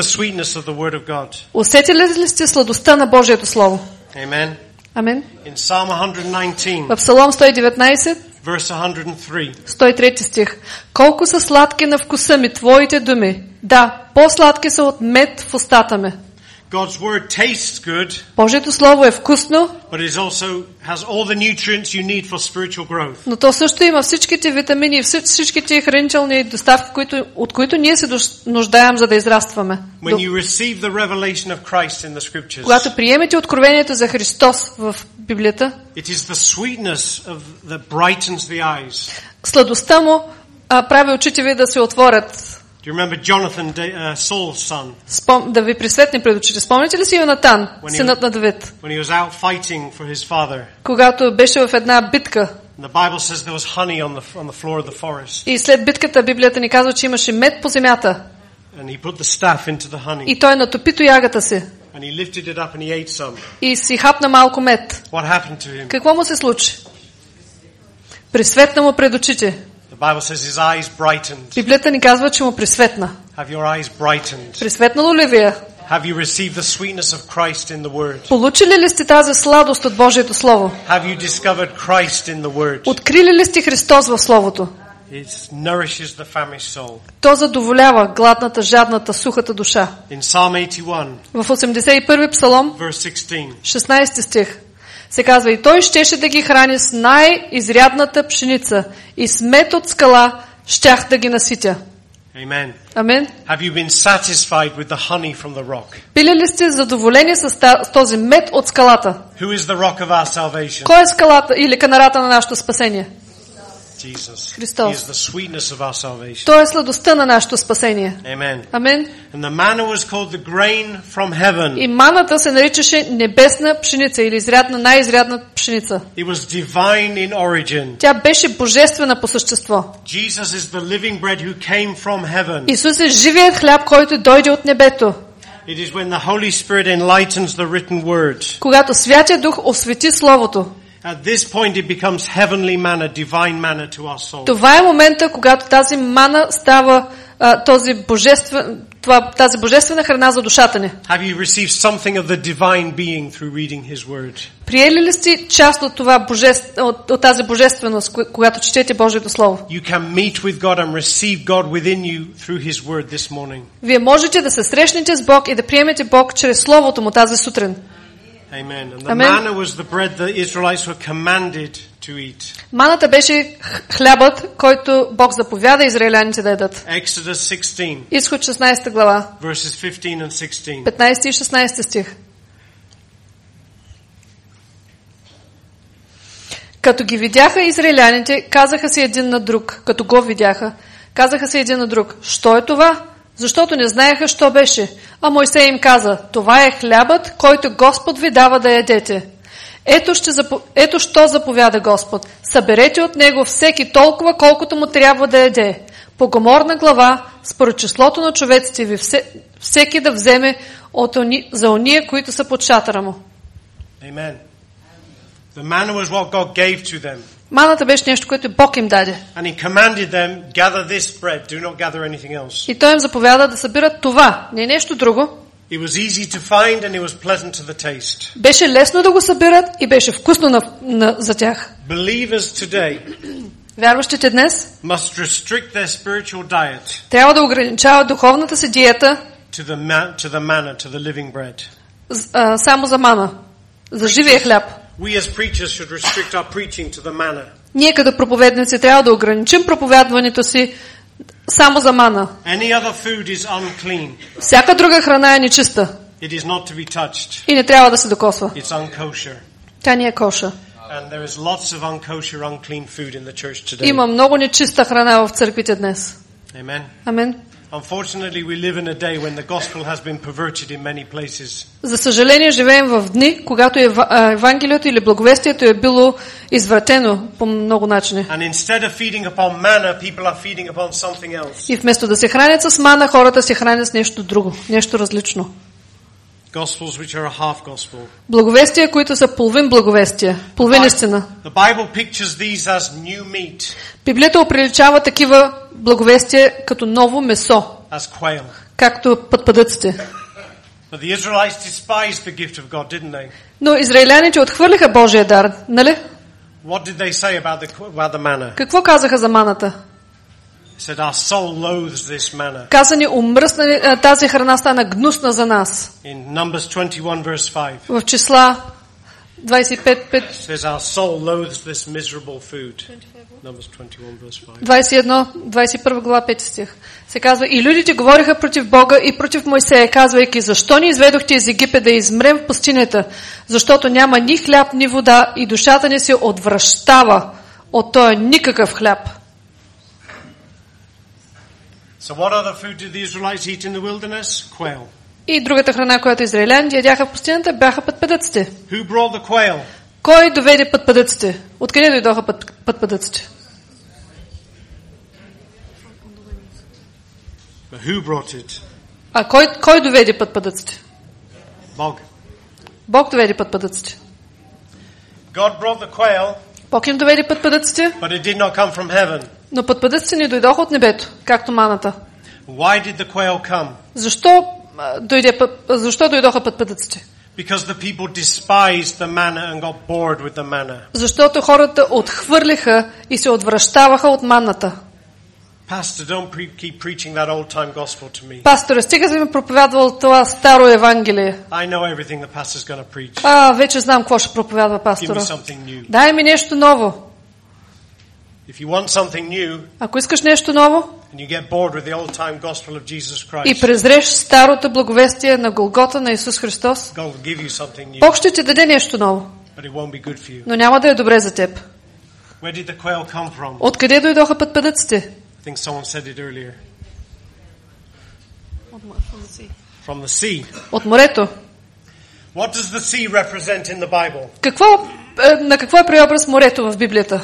Усетили ли сте сладостта на Божието Слово? Amen. Амен. In Psalm one nineteen, в Псалом сто и деветнайсет, verse one oh three. сто и трети стих. Колко са сладки на вкуса ми твоите думи. Да, по-сладки са от мед в устата ми. God's word tastes good. Божието Слово е вкусно, but it also has all the nutrients you need for spiritual growth. Но то също има всичките витамини и всичките хранителни доставки, които, от които ние се нуждаем, за да израстваме. When you receive the revelation of Christ in the scriptures, когато приемете откровението за Христос в Библията, it is the sweetness of that brightens the eyes. Сладостта му а, прави очите ви да се отворят. Do you remember Jonathan, uh, Saul's son? Спом... Да ви присветне пред очите. Спомняте ли си Йонатан, синът на Давид? When he was out fighting for his father. Когато беше в една битка. The Bible says there was honey on the on the floor of the forest. И след битката Библията ни казва, че имаше мед по земята. And he put the staff into the honey. И той натопи тоягата си. And he lifted it up and he ate some. И си хапна малко мед. What happened to him? Какво му се случи? Присветна му пред очите. The Bible says his eyes brightened. Библията ни казва, че му присветна. Have your eyes brightened? Присветнало ли ви е? Have you received the sweetness of Christ in the word? Получили ли сте тази сладост от Божието Слово? Have you discovered Christ in the word? Открили ли сте Христос в Словото? It nourishes the famished soul. То задоволява гладната, жадната, сухата душа. In Psalm eighty-one, в осемдесет и първи Псалом, verse sixteen, шестнайсети стих, се казва: и той щеше да ги храни с най-изрядната пшеница и с мед от скала щях да ги наситя. Amen. Амен. Have you been satisfied with the honey from the rock? Били ли сте задоволени с този мед от скалата? Who is the rock of our salvation? Кой е скалата или канарата на нашето спасение? Jesus. Христос. He is the sweetness of our salvation. Той е сладостта на нашето спасение. Amen. Амен. And the manna was called the grain from heaven. И маната се наричаше небесна пшеница или изрядна, най-изрядна пшеница. It was divine in origin. Тя беше божествена по същество. Jesus is the living bread who came from heaven. Исус е живият хляб, който дойде от небето. It is when the Holy Spirit enlightens the written word. Когато Святия Дух освети Словото. At this point it becomes heavenly manna, divine manna to our soul. Това е момента, когато тази мана става а, този божествен, това, тази божествена храна за душата ни. Have you received something of the divine being through reading His Word? Приели ли сте част от това божеств, от, от тази божественост, когато четете Божието Слово? You can meet with God and receive God within you through His Word this morning. Вие можете да се срещнете с Бог и да приемете Бог чрез Словото му тази сутрин. Amen. And the Amen. manna was the bread the Israelites were commanded to eat. Маната беше хлябът, който Бог заповяда израиляните да ядат. Exodus sixteen, Изход шестнадесета глава, verses fifteen and sixteen. петнадесети и шестнадесети стих. Като ги видяха израиляните, казаха си един на друг, като го видяха, казаха си един на друг: "Що е това?" Защото не знаеха що беше. А Мойсей им каза: "Това е хлябът, който Господ ви дава да ядете. Ето, ще запо... Ето що заповяда Господ. Съберете от него всеки толкова, колкото му трябва да яде. По гоморна глава, според числото на човеците ви, все... всеки да вземе от они... за ония, които са под шатъра му." Amen. The manna was what God gave to them. Маната беше нещо, което Бог им даде. And He commanded them, gather this bread, do not gather anything else. И Той им заповяда да събират това, не нещо друго. It was easy to find and it was pleasant to the taste. Беше лесно да го събират и беше вкусно на, на, за тях. Believers today Вярващите днес must restrict their spiritual diet трябва да ограничават духовната си диета to the ma- to the manna, to the living bread. а, само за мана, за живия хляб. We as preachers should restrict our preaching to the manna. Ние като проповедници трябва да ограничим проповядването си само за мана. Any other food is unclean. Всяка друга храна е нечиста It is not to be touched. и не трябва да се докосва. It's unkosher. Тя не е коша. And there is lots of unkosher, unclean food in the church today. Има много нечиста храна в църквите днес. Amen. Амен. Unfortunately, we live in a day when the gospel has been perverted in many places. За съжаление, живеем в дни, когато Евангелието или благовестието е било извратено по много начини. And instead of feeding upon manna, people are feeding upon something else. И вместо да се хранят с мана, хората се хранят с нещо друго, нещо различно. Gospels which are a half gospel. Благовестия, които са половин благовестия, половин истина. The Bible pictures these as new meat, Библията оприличава такива благовестия като ново месо, as quail. както пътпадъците. But the Israelites despised the gift of God, didn't they? Но израиляните отхвърлиха Божия дар, нали? What did they say about the about the manna? Какво казаха за маната? Said our soul loathes this manna. Каза ни: "Умръсна, тази храна стана гнусна за нас." In Numbers twenty-one verse five. В числа двадесет и пет пет. Says our soul loathes this miserable food. Numbers twenty-one verse five. двадесет и едно, двадесет и първа глава, пети стих. Се казва: "И людите говориха против Бога и против Мойсея, казвайки: Защо ни изведохте из Египет да измрем в пустинята? Защото няма ни хляб, ни вода и душата ни се отвращава от този никакъв хляб." So what other food did the Israelites eat in the wilderness? Quail. И другата храна, която израиляните ядяха в пустинята, бяха пътпадъците. Who brought the quail? Кой доведе пътпадъците? Откъде дойдоха път, пътпадъците? But who brought it? А кой, кой доведе пътпадъците? Bog. Бог доведе пътпадъците. God brought the quail, Бог им доведе пътпадъците, but it did not come from heaven. но пътпадъците не дойдоха от небето, както маната. Why did the quail come? Защо, а, дойде, път- защо дойдоха пътпадъците? Because the people despised the manna and got bored with the manna. Защото хората отхвърлиха и се отвръщаваха от манната. Pastor, don't pre- keep preaching that old time gospel to me. Пасторе, стига да ми проповядвал това старо Евангелие. I know everything the pastor's going to preach. А, вече знам какво ще проповядва Give me пастора. something new. Дай ми нещо ново. If you want something new Ако искаш нещо ново and you get bored with the old time gospel of Jesus и Christ, презреш старото благовестие на Голгота на Исус Христос, God will give you something new, Бог ще ти даде нещо ново, but it won't be good for you. но няма да е добре за теб. Where did the quail come from? Откъде дойдоха пътпадъците? I think someone said it earlier. From the sea. От морето. What does the sea represent in the Bible? Какво, е, на какво е преобраз морето в Библията?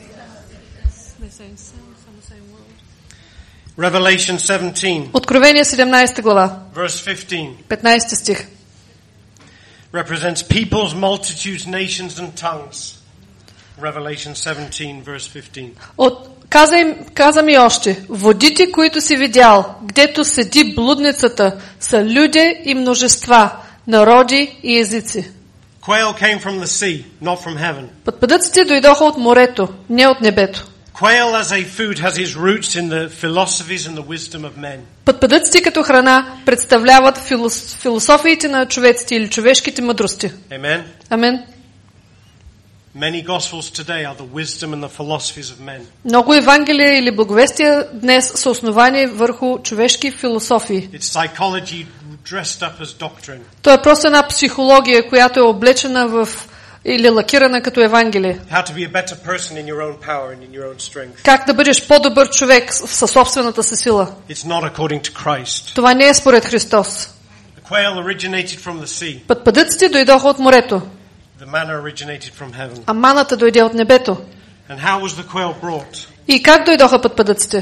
Revelation seventeen, Откровение седемнадесета глава, verse fifteen, петнадесети стих. represents peoples, multitudes, nations and tongues. Revelation seventeen, verse fifteen. От, каза, им, каза ми още, водите, които си видял, гдето седи блудницата, са люди и множества, народи и езици. Quail came from the sea, not from heaven. Пътпъдъците дойдоха от морето, не от небето. Quail as a food has its roots in the philosophies and the wisdom of men. Пътпъдъците като храна представляват филос, философиите на човеците или човешките мъдрости. Amen. Амен. Many gospels today are the wisdom and the philosophies of men. Много евангелия или благовестия днес са основани върху човешки философии. It's psychology dressed up as doctrine. То е просто една психология, която е облечена в или лакирана като евангелие. How to be a better person in your own power and in your own strength. Как да бъдеш по-добър човек със собствената си сила. It's not according to Christ. Това не е според Христос. The quail originated from the sea. Пътпъдъците дойдоха от морето. The manna originated from heaven. А маната дойде от небето. And how was the quail brought? И как дойдоха пътпъдъците?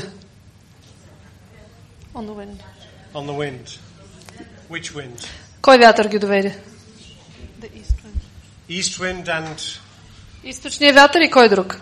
On the wind. On the wind. Which wind? Кой вятър ги доведе? The east wind. East wind and източният вятър и кой друг?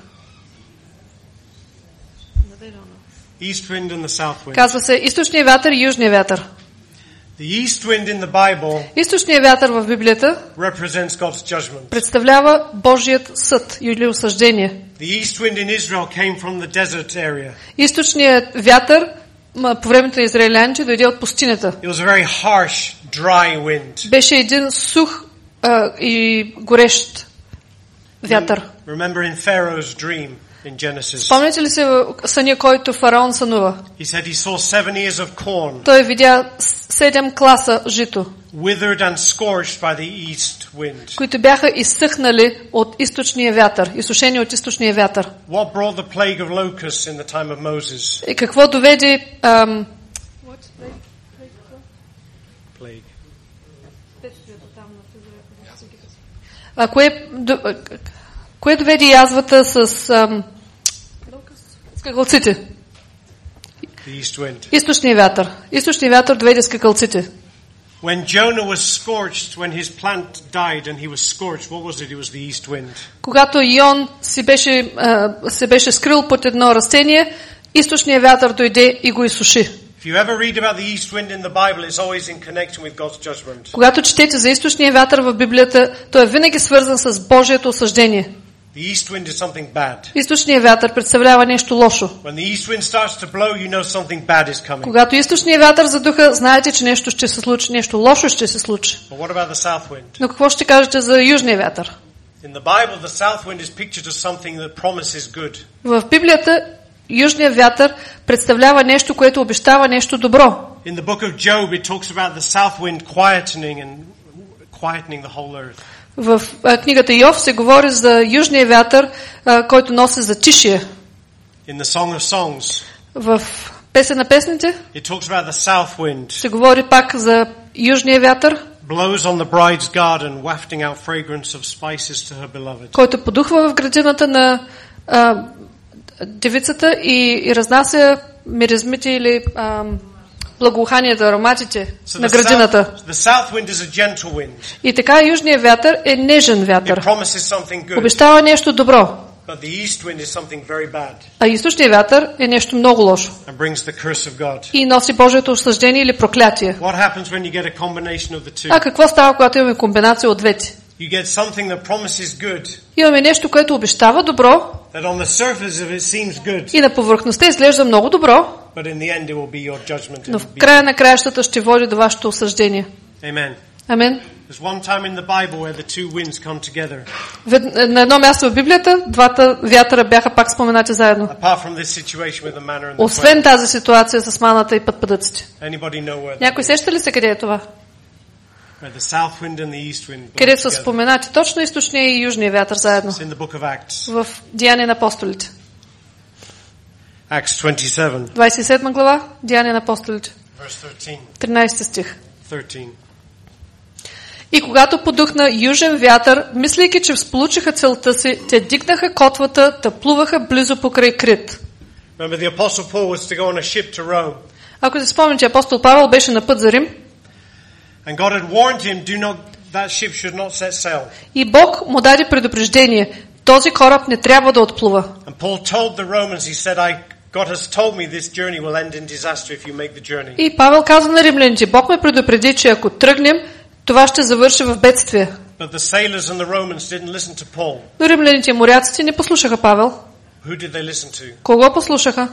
East wind and the south wind. Казва се източният вятър и южният вятър. The east wind in the Bible източният вятър в Библията represents God's judgment. представлява Божият съд или осъждение. The east wind in Israel came from the desert area. Източният вятър по времето на израиляните дойде от пустинята. It was a very harsh, dry wind. Беше един сух а, и горещ вятър. Remember in Pharaoh's dream in Genesis. Спомняте ли се съня, който фараон сънува? He said he saw seven ears of corn. Той видя седем класа жито, withered and scorched by the east wind. които бяха изсъхнали от източния вятър, изсушени от източния вятър. What brought the plague of locusts in the time of Moses? И какво доведе ам, Plague. а, кое, до, кое доведе язвата с ам, скакалците? The east wind. Източния вятър. Източния вятър доведе скакалците. When Jonah was scorched, when his plant died and he was scorched, what was it? It was the east wind. Когато Йон си беше, а, се беше скрил под едно растение, източният вятър дойде и го изсуши. If you ever read about the east wind in the Bible, it's always in connection with God's judgment. Когато четете за източния вятър в Библията, той е винаги свързан с Божието осъждение. The east wind is something bad. Източният вятър представлява нещо лошо. When the east wind starts to blow, you know something bad is coming. Когато източният вятър задуха, знаете, че нещо ще се случи, нещо лошо ще се случи. But what about the south wind? Но какво ще кажете за южния вятър? In the Bible, the south wind is pictured as something that promises good. В Библията южният вятър представлява нещо, което обещава нещо добро. In the book of Job, it talks about the south wind quietening and quietening the whole earth. В книгата Йов се говори за южния вятър, който носи затишие. In the Song of Songs, В Песен на песните it talks about the south wind. се говори пак за южния вятър, Blows on the bride's garden, wafting out fragrance of spices to her beloved. който подухва в градината на а, девицата и, и разнася миризмите или а, благоуханията, ароматите So на the градината. south, the south wind is a gentle wind. И така южният вятър е нежен It вятър. promises something good. Обещава нещо добро. But the east wind is something very bad А източният вятър е нещо много лошо. and brings the curse of God. И носи Божието осъждение или проклятие. What happens when you get a combination of the two? А какво става, когато имаме комбинация от двете? You get something that promises good, Имаме нещо, което обещава добро that on the surface of it seems good, и на повърхността изглежда много добро, but in the end it will be your judgment. но в края на краищата ще води до вашето осъждение. Amen. Амен. There's one time in the Bible where the two winds come together. На едно място в Библията двата вятъра бяха пак споменати заедно. Apart from this situation with the manna and the Освен quail. тази ситуация с маната и пътпъдъците. Anybody know where? Някой сеща ли се къде е това? Where the south wind and the east wind blow Където са together. споменати точно източния и южния вятър заедно. It's in the book of Acts. В Деяния на апостолите. Acts twenty-seven, двадесет и седма глава, Деяния на апостолите. verse thirteen. тринадесети стих. thirteen. И когато подухна южен вятър, мислейки, че сполучиха целта си, те дигнаха котвата, та плуваха близо покрай Крит. Remember the apostle Paul was to go on a ship to Rome, Ако си спомните, апостол Павел беше на път за Рим and God had warned him, "Do not that ship should not set sail." и Бог му даде предупреждение. Този кораб не трябва да отплува. And Paul told the Romans, he said, I, God has told me this journey will end in disaster if you make the journey. И Павел каза на римляните, Бог ме предупреди, че ако тръгнем, това ще завърши в бедствие. But the sailors and the Romans didn't listen to Paul. Но римляните и моряците не послушаха Павел. Who did they listen to? Кого послушаха?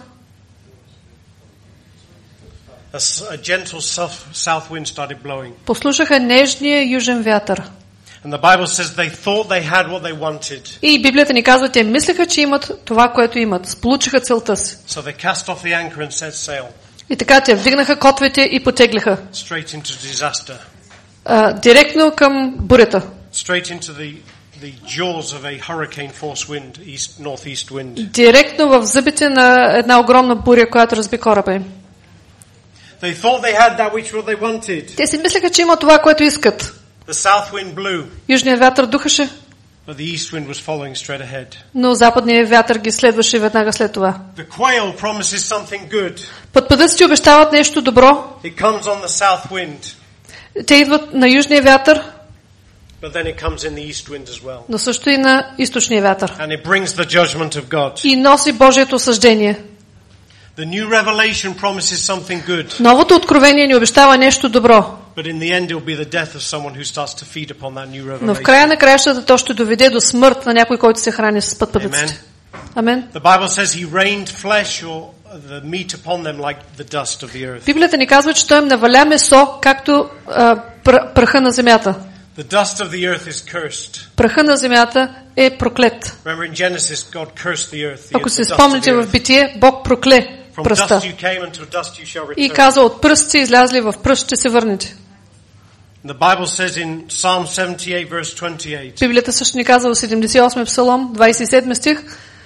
A, a gentle south, south wind started blowing. Послушаха нежния южен вятър. And the Bible says they thought they had what they wanted. И Библията ни казва, те мислеха, че имат това, което имат. Сполучиха целта си. So they cast off the anchor and set sail. И така те вдигнаха котвите и потеглиха. Straight into disaster. Uh, директно към бурята. Straight into the the jaws of a hurricane force wind, east northeast wind. Директно в зъбите на една огромна буря, която разби кораба им. They thought they had that which what they wanted. Те си мислеха, че има това, което искат. The south wind blew. Южният вятър духаше, But the east wind was following straight ahead. но западният вятър ги следваше веднага след това. The quail promises something good. Пътпъдъците обещават нещо добро. It comes on the south wind. Те идват на южния вятър, But then it comes in the east wind as well. но също и на източния вятър. And it brings the judgment of God. И носи Божието осъждение. The new revelation promises something good. Новото откровение ни обещава нещо добро. But in the end it will be the death of someone who starts to feed upon that new Но в revelation. края на краищата то ще доведе до смърт на някой, който се храни с пътпъдъците. Амен. The Bible says he rained flesh or the meat upon them like the dust of the earth. Библията ни казва, че той им наваля месо, както а, пр- праха на земята. The dust of the earth is cursed. Праха на земята е проклет. Remember in Genesis God cursed the earth. The, Ако the се dust of спомните the в earth. Битие, Бог прокле From пръста. dust you came and to dust you shall И return. каза, от пръст сте излязли, в пръст ще се върнете. The Bible says in Psalm seventy-eight verse twenty-eight. Библията също ни казва в седемдесет и осми псалом, двадесет и седми стих.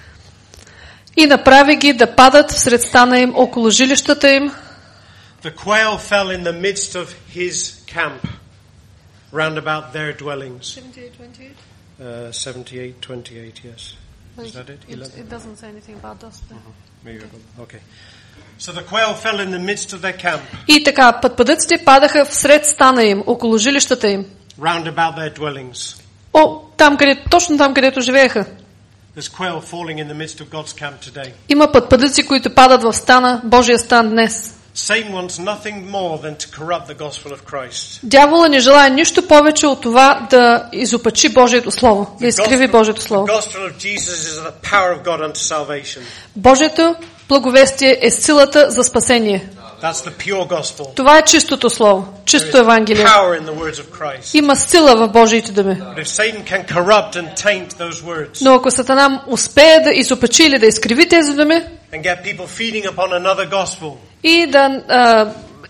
И направи ги да падат всред стана им, около жилищата им. The quail fell in the midst of his camp, round about their dwellings. Uh, seventy-eight twenty-eight, yes. Is that it? It doesn't say anything about us. Maybe I got- Okay. So the quail fell in the midst of their camp, И така, пътпъдъците падаха всред стана им, около жилищата им. round about their dwellings. О, там, къде, точно там, където живееха. There's quail falling in the midst of God's camp today. Има пътпъдъци, които падат в стана, Божия стан днес. Satan wants nothing more than to corrupt the gospel of Christ. Дявола не желая нищо повече от това да изопачи Божието Слово, да изкриви Божието Слово. The gospel of Jesus is the power of God unto salvation. Божието благовестие е силата за спасение. That's the pure gospel. Това е чистото Слово, чисто Евангелие. Power in the words of Christ. Има сила в Божиите думи. But if Satan can corrupt and taint those words Но ако Сатана успее да изопачи или да изкриви тези думи and get people feeding upon another gospel, и да а,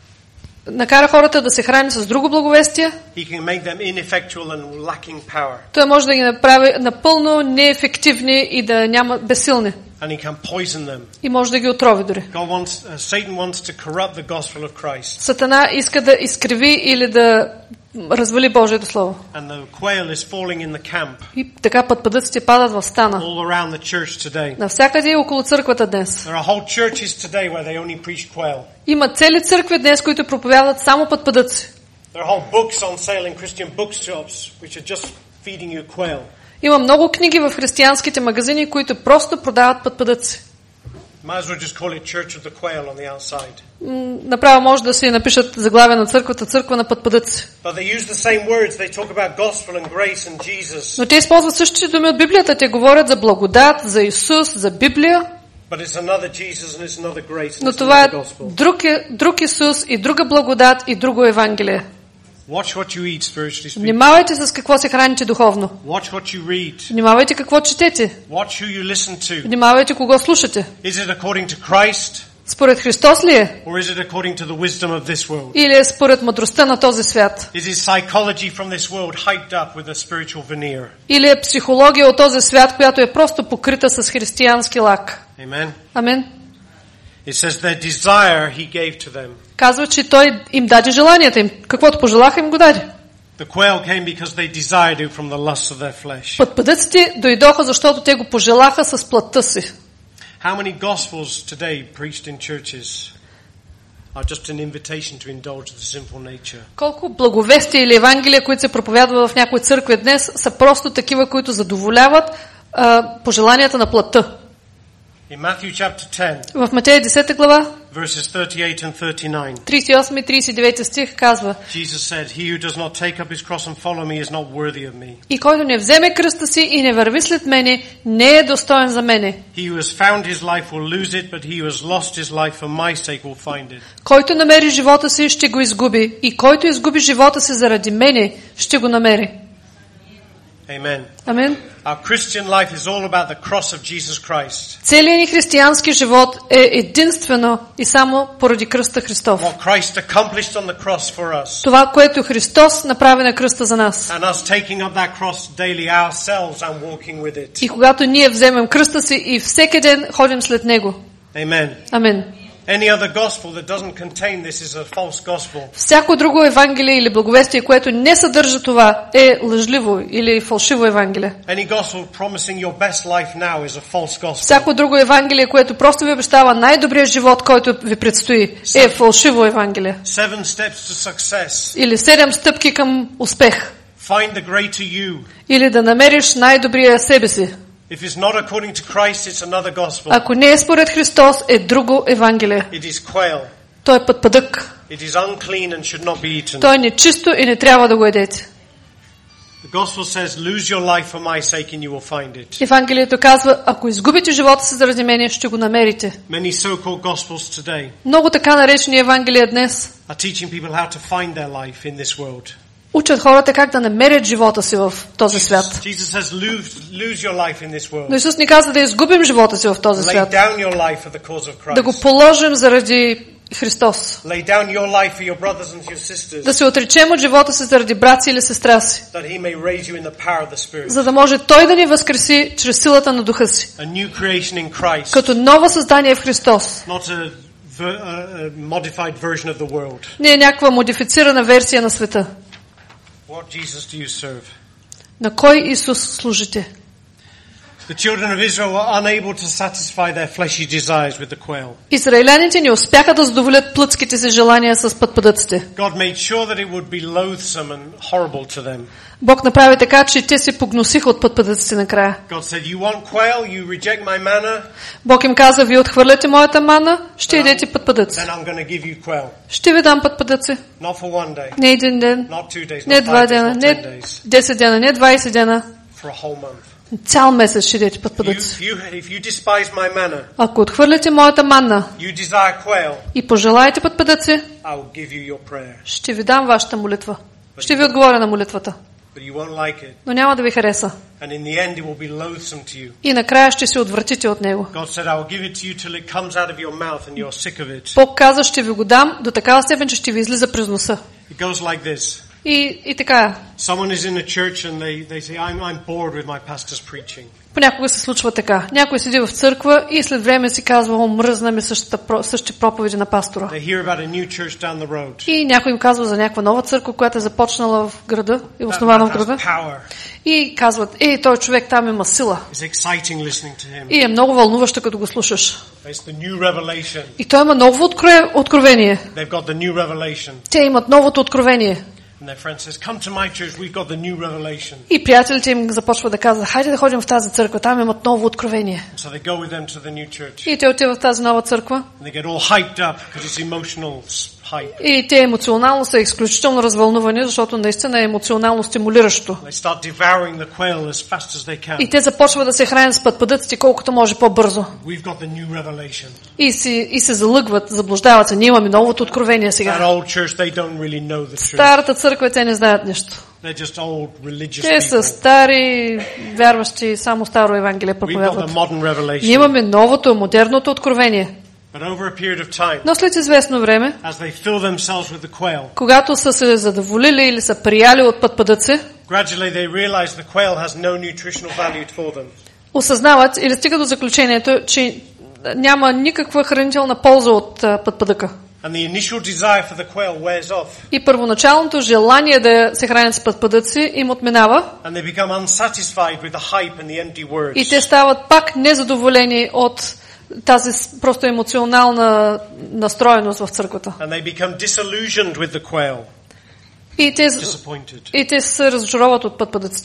накара хората да се храни с друго благовестие, he can make them ineffectual and lacking power. той може да ги направи напълно неефективни и да няма безсилни. And he can poison them. И може да ги отрови дори. God wants, uh, Satan wants to corrupt the gospel of Christ. Сатана иска да изкриви или да развали Божието Слово. And the quail is falling in the camp И така пътпъдъците падат в стана. all around the church today. Навсякъде около църквата днес. There are whole churches today where they only preach quail. Има цели църкви днес, които проповядват само пътпъдъци. There are whole books on sale in Christian bookshops which are just feeding you quail. Има много книги в християнските магазини, които просто продават пътпъдъци. Might as well just call it Church of the Quail on the outside. М, Направо може да си напишат заглавие на църквата, църква на пътпъдъци. But they use the same words. They talk about gospel and grace and Jesus. Но те използват същите думи от Библията. Те говорят за благодат, за Исус, за Библия. But it's another Jesus and it's another grace and Но it's това е another gospel. друг, е- друг Исус и друга благодат и друго Евангелие. Watch what you eat, spiritually speaking. Внимавайте с какво се храните духовно. Watch what you read. Внимавайте какво четете. Watch who you listen to. Внимавайте кого слушате. Is it according to Christ Според Христос ли е? or is it according to the wisdom of this world? Или е според мъдростта на този свят? Is his psychology from this world hyped up with a spiritual veneer? Или е психология от този свят, която е просто покрита с християнски лак? Amen. Амин. It says their desire he gave to them. Казва, че той им даде желанията им. Каквото пожелаха, им го даде. The quail came because they desired it from the lusts of their flesh. Пътпъдъците дойдоха, защото те го пожелаха с плътта си. How many gospels today preached in churches are just an invitation to indulge the sinful nature? Колко благовестия или евангелия, които се проповядват в някои църкви днес, са просто такива, които задоволяват а, пожеланията на плътта. In Matthew chapter ten, В Матея десета глава, verses thirty-eight and thirty-nine, тридесет и осми и тридесет и девети стих казва: Jesus said, "He who does not take up his cross and follow me is not worthy of me. И който не вземе кръста си и не върви след мене, не е достоен за мене. He who has found his life will lose it, but he who has lost his life for my sake will find it." Който намери живота си, ще го изгуби, и който изгуби живота си заради мене, ще го намери. Amen. Амин. Our Christian life is all about the cross of Jesus Christ. Целият ни християнски живот е единствено и само поради кръста Христов. What Christ accomplished on the cross for us. Това, което Христос направи на кръста за нас. And us taking up that cross daily ourselves and walking with it. И когато ние вземем кръста си и всеки ден ходим след него. Amen. Амин. Any other gospel that doesn't contain this is a false gospel. Всяко друго евангелие или благовестие, което не съдържа това, е лъжливо или фалшиво евангелие. Any gospel promising your best life now is a false gospel. Всяко друго евангелие, което просто ви обещава най-добрият живот, който ви предстои, е фалшиво евангелие. Seven steps to success. Или седем стъпки към успех. Find the greater you. Или да намериш най-добрия себе си. If it's not according to Christ, it's another gospel. Ако не е според Христос, е друго евангелие. It is quail. Той е пътпъдък. It is unclean and should not be eaten. Той е нечисто и не трябва да го едете. The gospel says, lose your life for my sake and you will find it. Евангелието казва, ако изгубите живота си заради мене, ще го намерите. Many so-called gospels today Много така наречени евангелия днес are teaching people how to find their life in this world. учат хората как да намерят живота си в този свят. Jesus says, lose, lose your life in this world. Но Исус ни казва да изгубим живота си в този Lay свят. down your life for the cause of Christ. Да го положим заради Христос. Lay down your life for your brothers and your sisters. Да се отречем от живота си заради брат си или сестра си. That he may raise you in the power of the Spirit. За да може Той да ни възкреси чрез силата на Духа си. A new creation in Christ. Като ново създание в Христос. Not a, a modified version of the world. Не е някаква модифицирана версия на света. What Jesus do you serve? На кой Исус служите? The children of Israel were unable to satisfy their fleshy desires with the quail. Израиляните не успяха да задоволят плътските си желания с пътпъдъците. God made sure that it would be loathsome and horrible to them. Бог направи така, че те се погносиха от пътпъдъците накрая. God said, you want quail, you reject my manna. Бог им каза, вие отхвърляте моята мана, ще идете пътпъдъци. Then I'm going to give you quail. Ще ви дам пътпъдъци. Not for one day. Не един ден, Not two days. не Not два five days. дена, Not не ten days. десет дена, не двайсет дена. For a whole month. Цял месец ще идете If пътпъдъци. you, if you despise my manna, Ако отхвърляте моята манна you desire quail, и пожелаете пътпъдъци, I will give you your prayer. ще ви дам вашата молитва. Ще ви отговоря на молитвата. But you won't like it. Но няма да ви хареса. And in the end it will be loathsome to you. И накрая ще се отвратите от него. God said, I will give it to you till it comes out of your mouth and you're sick of it. Бог каза, ще ви го дам до такава степен, че ще ви излиза през носа. It goes like this. И, и така, Someone is in a church and they, they say, I'm, I'm bored with my pastor's preaching. понякога се случва така. Някой седи в църква и след време си казва, омръзна ми същата, същите проповеди на пастора. They hear about a new church down the road. И някой им казва за някаква нова църква, която е започнала в града, е основана в That has града. power. И казват, ей, той човек там има сила. It's exciting listening to him. И е много вълнуващо, като го слушаш. It's the new revelation. И той има ново откро- откровение. They've got the new revelation. Те имат новото откровение. And their friend says, come to my church, we've got the new revelation. И приятелите им започват да казват, хайде да ходим в тази църква, там имат ново откровение. So they go with them to the new church. И те отиват в тази нова църква. And they get all hyped up because it's emotional hype. И те емоционално са изключително развълнувани, защото наистина е емоционално стимулиращо. They start devouring the quail as fast as they can. И те започват да се хранят с пътпъдъците колкото може по-бързо. We've got the new revelation. И, си, и се залъгват, заблуждават се. Ние имаме новото откровение That сега. old church, they don't really know the truth. Старата църква, те не знаят нищо. They're just old religious Те са people. стари, вярващи, само старо Евангелие We've got проповядват. the modern Ние revelation. имаме новото, модерното откровение. But over a period of time, Но след известно време, as they fill themselves with the quail, когато са се задоволили или са прияли от пътпъдъци, gradually they realize the quail has no nutritional value for them. осъзнават или стигат до заключението, че няма никаква хранителна полза от а, пътпъдъка. And the initial desire for the quail wears off. И първоначалното желание да се хранят с пътпъдъци им отминава. And they become unsatisfied with the hype and the empty words. И те стават пак незадоволени от тази просто емоционална настроеност в църквата. And they become disillusioned with the quail. И те, Disappointed. и те се разочароват от пътпъдъците.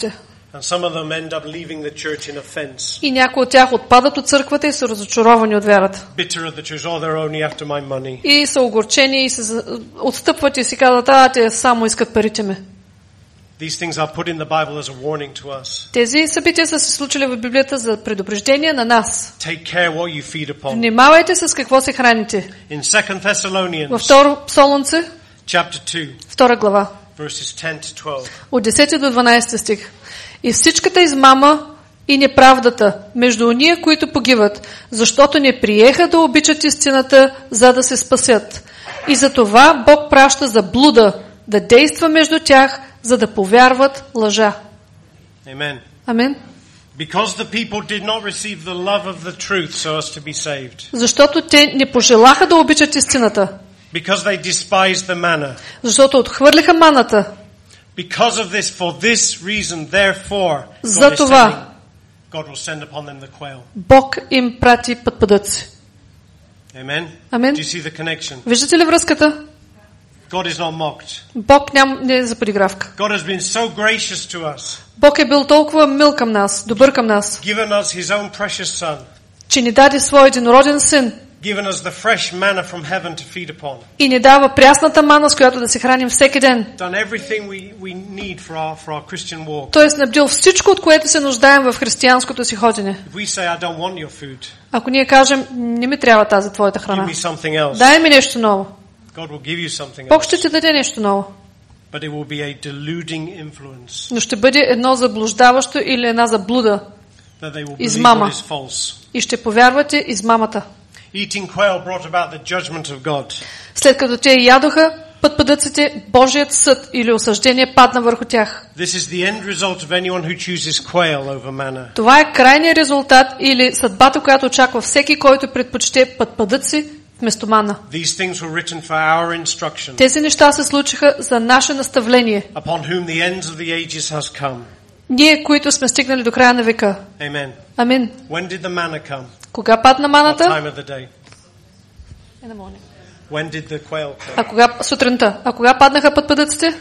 And some of them end up leaving the church in offense. И някои от тях отпадат от църквата и са разочаровани от вярата. Bitter at the church, oh, they're only after my money. И са огорчени и се отстъпват и си казват, а, те само искат парите ми. These things are put in the Bible as a warning to us. Тези събития са се случили в Библията за предупреждение на нас. Take care what you feed upon. Внимавайте с какво се храните. In Second Thessalonians, Във второ Псалмце, chapter two, втора глава, verses ten to twelve. от десети до дванадесети стих. И всичката измама и неправдата между ония, които погиват, защото не приеха да обичат истината, за да се спасят. И за това Бог праща заблуда да действа между тях, за да повярват лъжа. Amen. Амин. Because the people did not receive the love of the truth so as to be saved. Защото те не пожелаха да обичат истината. Because they despised the manna. Защото отхвърлиха маната. Because of this, for this reason, therefore, За това God will send upon them the quail. Бог им прати пътпадъци. Amen. Amen. Do you see the connection? Виждате ли връзката? God is not mocked. Бог ням, не е за подигравка. God has been so gracious to us. Бог е бил толкова мил към нас, добър към нас, Given us his own precious son. че ни даде своя единороден син Given us the fresh manna from heaven to feed upon. и ни дава прясната мана, с която да се hраним всеки ден. Done everything we we need for our for our Christian walk. Той е снабдил всичко, от което се нуждаем в християнското си ходене. If we say I don't want your food, Ако ние кажем, не ми трябва тази твоята give храна, me something else. дай ми нещо ново. God will give you something Бог else. ще ти даде нещо ново, But it will be a deluding influence. но ще бъде едно заблуждаващо или една заблуда That they will believe измама. what is false. И ще повярвате измамата. Eating quail brought about the judgment of God. След като те ядоха пътпадъците, Божият съд или осъждение падна върху тях. This is the end result of anyone who chooses quail over manna. Това е крайният резултат или съдбата, която очаква всеки, който предпочете пътпадъци вместо мана. These things were written for our instruction, Тези неща се случиха за наше наставление. upon whom the ends of the ages has come. Ние, които сме стигнали до края на века. Amen. Амин. When did the manna come? Кога падна What маната? time of the day? When did the quail come? А кога сутринта? А кога паднаха пътпадъците?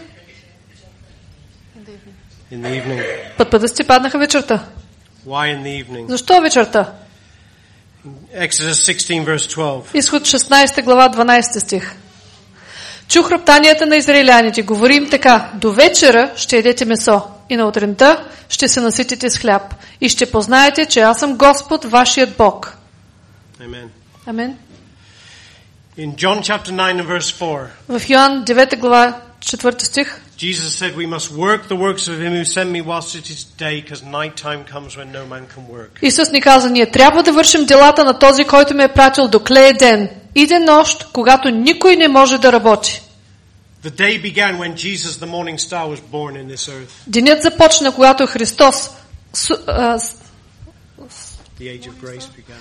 In the evening. Пътпадъците паднаха вечерта. Why in the evening? Защо вечерта? Exodus sixteen verse twelve. Изход шестнадесета глава, дванадесети стих. Чух роптанията на израиляните. Говори им така: до вечера ще ядете месо и на утринта ще се наситите с хляб и ще познаете, че аз съм Господ, вашият Бог. Amen. Амин. In John chapter nine and verse four, В Йоан девета глава, четвърти стих, Jesus said we must work the works of him who sent me whilst it is day, because night time comes when no man can work. Исус ни каза: ние трябва да вършим делата на този, който ме е пратил, докле е ден. Иде нощ, когато никой не може да работи. The day began when Jesus, the morning star, was born in this earth. Денят започна, когато Христос, су, а, с- The age of grace began.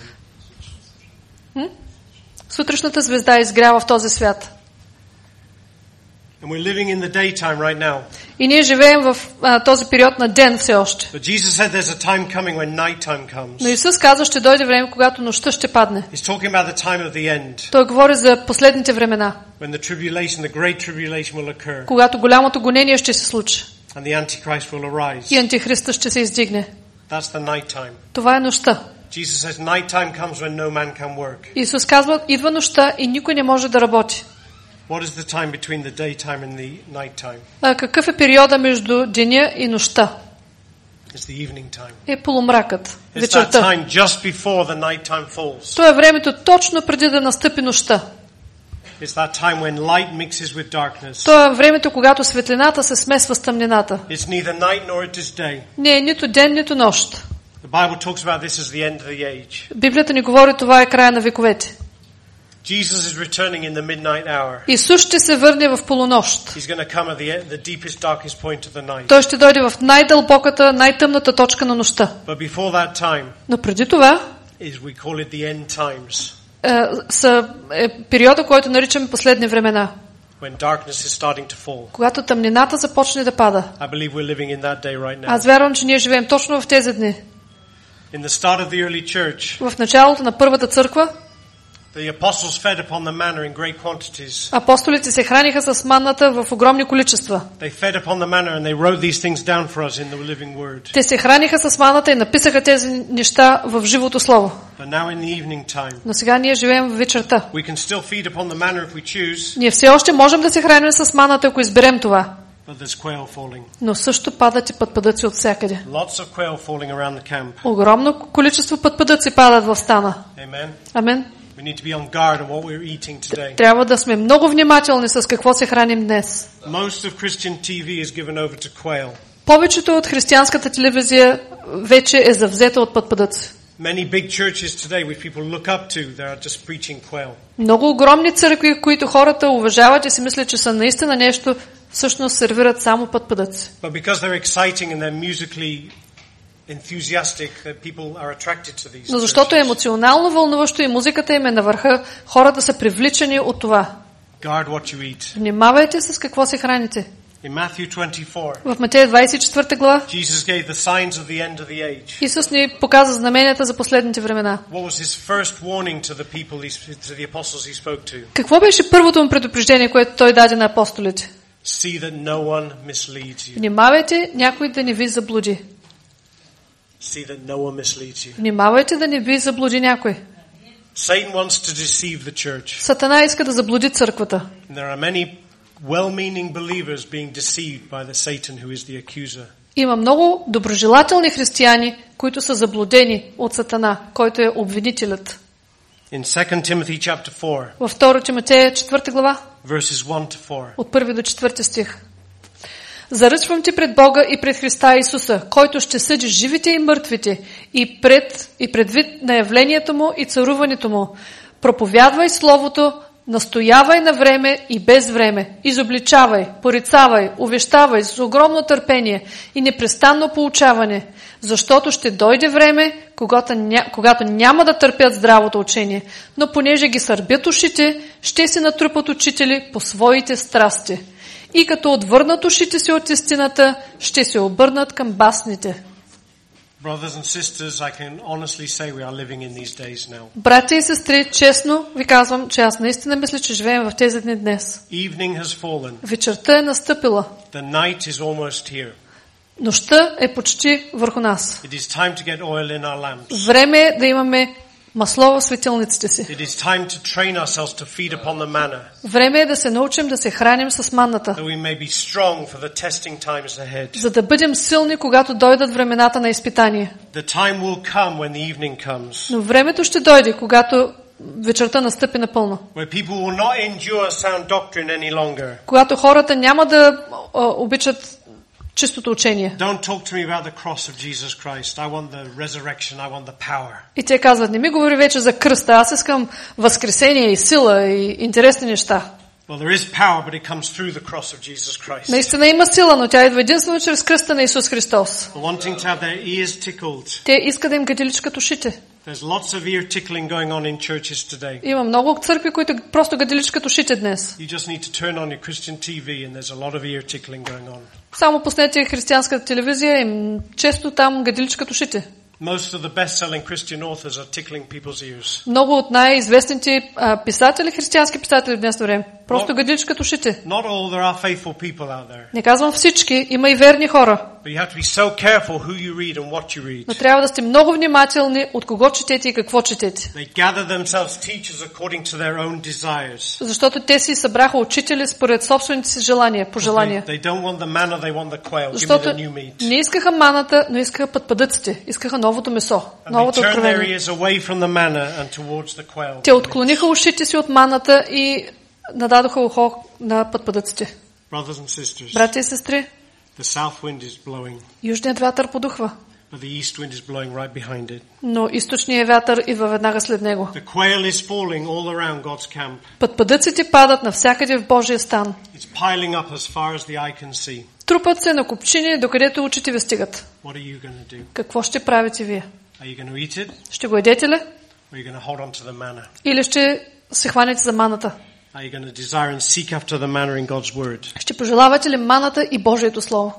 сутрешната звезда изгрява в този свят. And we're living in the daytime right now. И ние живеем в а, този период на ден все още. But Jesus said there's a time coming when nighttime comes. Но Исус каза, ще дойде време, когато нощта ще падне. He's talking about the time of the end, Той говори за последните времена, when the tribulation, the great tribulation will occur, когато голямото гонение ще се случи and the Antichrist will arise. и Антихриста ще се издигне. That's the nighttime. Това е нощта. Jesus says nighttime comes when no man can work. Исус казва, идва нощта и никой не може да работи. What is the time between the daytime and the nighttime? А какъв е периода между деня и нощта? It's the evening time. Е полумракът, It's that вечерта. time just before the nighttime falls. Това е времето точно преди да настъпи нощта. It's that time when light mixes with darkness. Това е времето, когато светлината се смесва с тъмнината. It's neither night nor it is day. Не е нито ден, нито нощ. The Bible talks about this as the end of the age. Библията ни говори, това е края на вековете. Jesus is returning in the midnight hour. Исус ще се върне в полунощ. He's going to come at the, the deepest, darkest point of the night. Той ще дойде в най-дълбоката, най-тъмната точка на нощта. But before that time, Но преди това is we call it the end times, е, са, е периода, който наричаме последни времена. when darkness is starting to fall. Когато тъмнината започне да пада. I believe we're living in that day right now. Аз вярвам, че ние живеем точно в тези дни. In the start of the early church, В началото на първата църква The apostles fed upon the manna in great quantities. Апостолите се храниха с манната в огромни количества. They fed upon the manna and they wrote these things down for us in the living word. Те се храниха с манната и написаха тези неща в живото слово. But now in the evening time. Но сега ние живеем в вечерта. We can still feed upon the manna if we choose. Ние все още можем да се храним с манната, ако изберем това. But there's quail falling. Но също падат и пътпадъци от всякъде. Lots of quail falling around the camp. Огромно количество пътпадъци падат в стана. Amen. Амен. We need to be on guard on what we're eating today. Трябва да сме много внимателни с какво се храним днес. Most of Christian T V is given over to quail. Повечето от християнската телевизия вече е завзета от пътпадъци. Many big churches today which people look up to, they are just preaching quail. Много огромни църкви, които хората уважават и си мислят, че са наистина нещо, всъщност сервират само пътпадъци. But because they're exciting and they're musically enthusiastic, that people are attracted to these. Но защото е емоционално вълнуващо и музиката им е на върха, хората са привличани от това. Guard what you eat. Внимавайте с какво се храните. In Matthew twenty-four, в Матея двадесет и четвърта глава Jesus gave the signs of the end of the age. Исус ни показа знаменията за последните времена. What was his first warning to the people, to the apostles he spoke to? Какво беше първото му предупреждение, което той даде на апостолите? See that no one misleads you. Внимавайте някой да не ви заблуди. See that no one misleads you. Внимавайте да не ви заблуди някой. Satan wants to deceive the church. Сатана иска да заблуди църквата. There are many well-meaning believers being deceived by the Satan who is the accuser. Има много доброжелателни християни, които са заблудени от Сатана, който е обвинителят. In Second Timothy chapter four, във Втора Тимотея четвърта глава, verses one to four. от първи до четвърти стих. Заръчвам ти пред Бога и пред Христа Исуса, който ще съди живите и мъртвите, и пред и предвид на явлението му и царуването му. Проповядвай словото, настоявай на време и без време, изобличавай, порицавай, увещавай с огромно търпение и непрестанно поучаване, защото ще дойде време, когато, ня, когато няма да търпят здравото учение, но понеже ги сърбят ушите, ще се натрупат учители по своите страсти. И като отвърнат ушите си от истината, ще се обърнат към басните. Братя и сестри, честно ви казвам, че аз наистина мисля, че живеем в тези дни днес. Вечерта е настъпила. Нощта е почти върху нас. Време е да имаме масло в светилниците си. Време е да се научим да се храним с манната, за да бъдем силни, когато дойдат времената на изпитание. Но времето ще дойде, когато вечерта настъпи напълно. Когато хората няма да а, обичат чистото учение. И те казват, не ми говори вече за кръста, аз искам възкресение и сила и интересни неща. Well, there is power, but it comes through the cross of Jesus Christ. Наистина има сила, но тя идва единствено чрез кръста на Исус Христос. Wanting to have their ears tickled. Те искат да им гаделичкат ушите. There's lots of ear tickling going on in churches today. Има много църкви, които просто гаделичкат ушите днес. You just need to turn on your Christian T V and there's a lot of ear tickling going on. Само пуснете християнската телевизия и често там гаделичкат ушите. Most of the best-selling Christian authors are tickling people's ears. Много от най-известните писатели, християнски писатели в днешно време, просто гаделичкат ушите. Not all, there are faithful people out there. Не казвам всички, има и верни хора. But you have to be so careful who you read and what you read. Но трябва да сте много внимателни от кого четете и какво четете. They gather themselves teachers according to their own desires. Защото те си събраха учители според собствените си желания, пожелания. They, they don't want the manna, they want the quail. Защото Give me the new meat. не искаха маната, но искаха пътпадъците, искаха новото месо, новото откровение. Те отклониха ушите си от маната и нададоха ухо на пътпадъците. Братя и сестри, южният вятър подухва, но източният вятър идва веднага след него. Пътпадъците падат навсякъде в Божия стан. Трупат се на купчини, докъдето очите ви стигат. Какво ще правите вие? Ще го едете ли? Или ще се хванете за маната? Ще пожелавате ли маната и Божието Слово?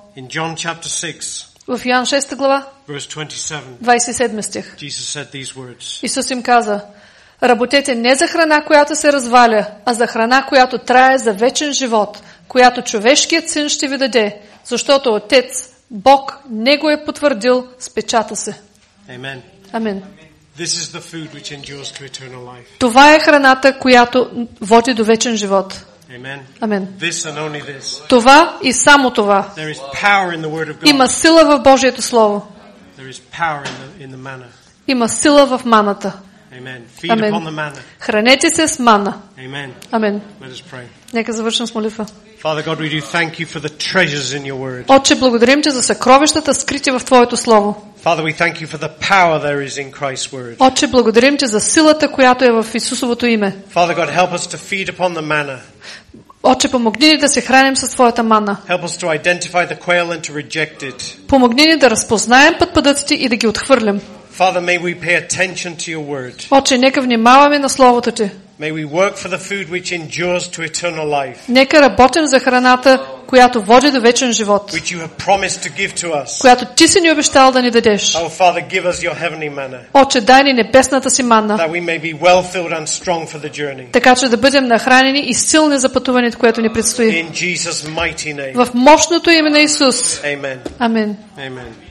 В Йоан шеста глава, двадесет и седми стих, Исус им каза, Работете не за храна, която се разваля, а за храна, която трае за вечен живот, която човешкият син ще ви даде, защото Отец, Бог, не го е потвърдил с печата се. Amen. Амин. This is the food which endures to eternal life. Това е храната, която води до вечен живот. Amen. Амин. This and only this. Това и само това. There is power in the word of God. Има сила в Божието Слово. There is power in the, in the manna. Има сила в маната. Amen. Feed Амин. upon the manna. Хранете се с мана. Amen. Амин. Let us pray. Нека завършим с молитва. Father God, we do thank you for the treasures in your word. Отче, благодарим Ти за съкровищата, скрити в Твоето Слово. Father, we thank you for the power there is in Christ's word. Отче, благодарим Ти за силата, която е в Исусовото име. Father God, help us to feed upon the manna. Отче, помогни ни да се храним със Твоята мана. Help us to identify the quail and to reject it. Помогни ни да разпознаем пътпадъците и да ги отхвърлим. Father, may we pay attention to your word. Отче, нека внимаваме на Словото Ти. May we work for the food which endures to eternal life. Нека работим за храната, която води до вечен живот, Which you have promised to give to us. която Ти си ни обещал да ни дадеш. Oh Father, give us your heavenly manna. Отче, дай ни небесната си манна, That we may be well filled and strong for the journey. така че да бъдем нахранени и силни за пътуването, което ни предстои. In Jesus' mighty name. В мощното име на Исус. Amen. Амин. Amen.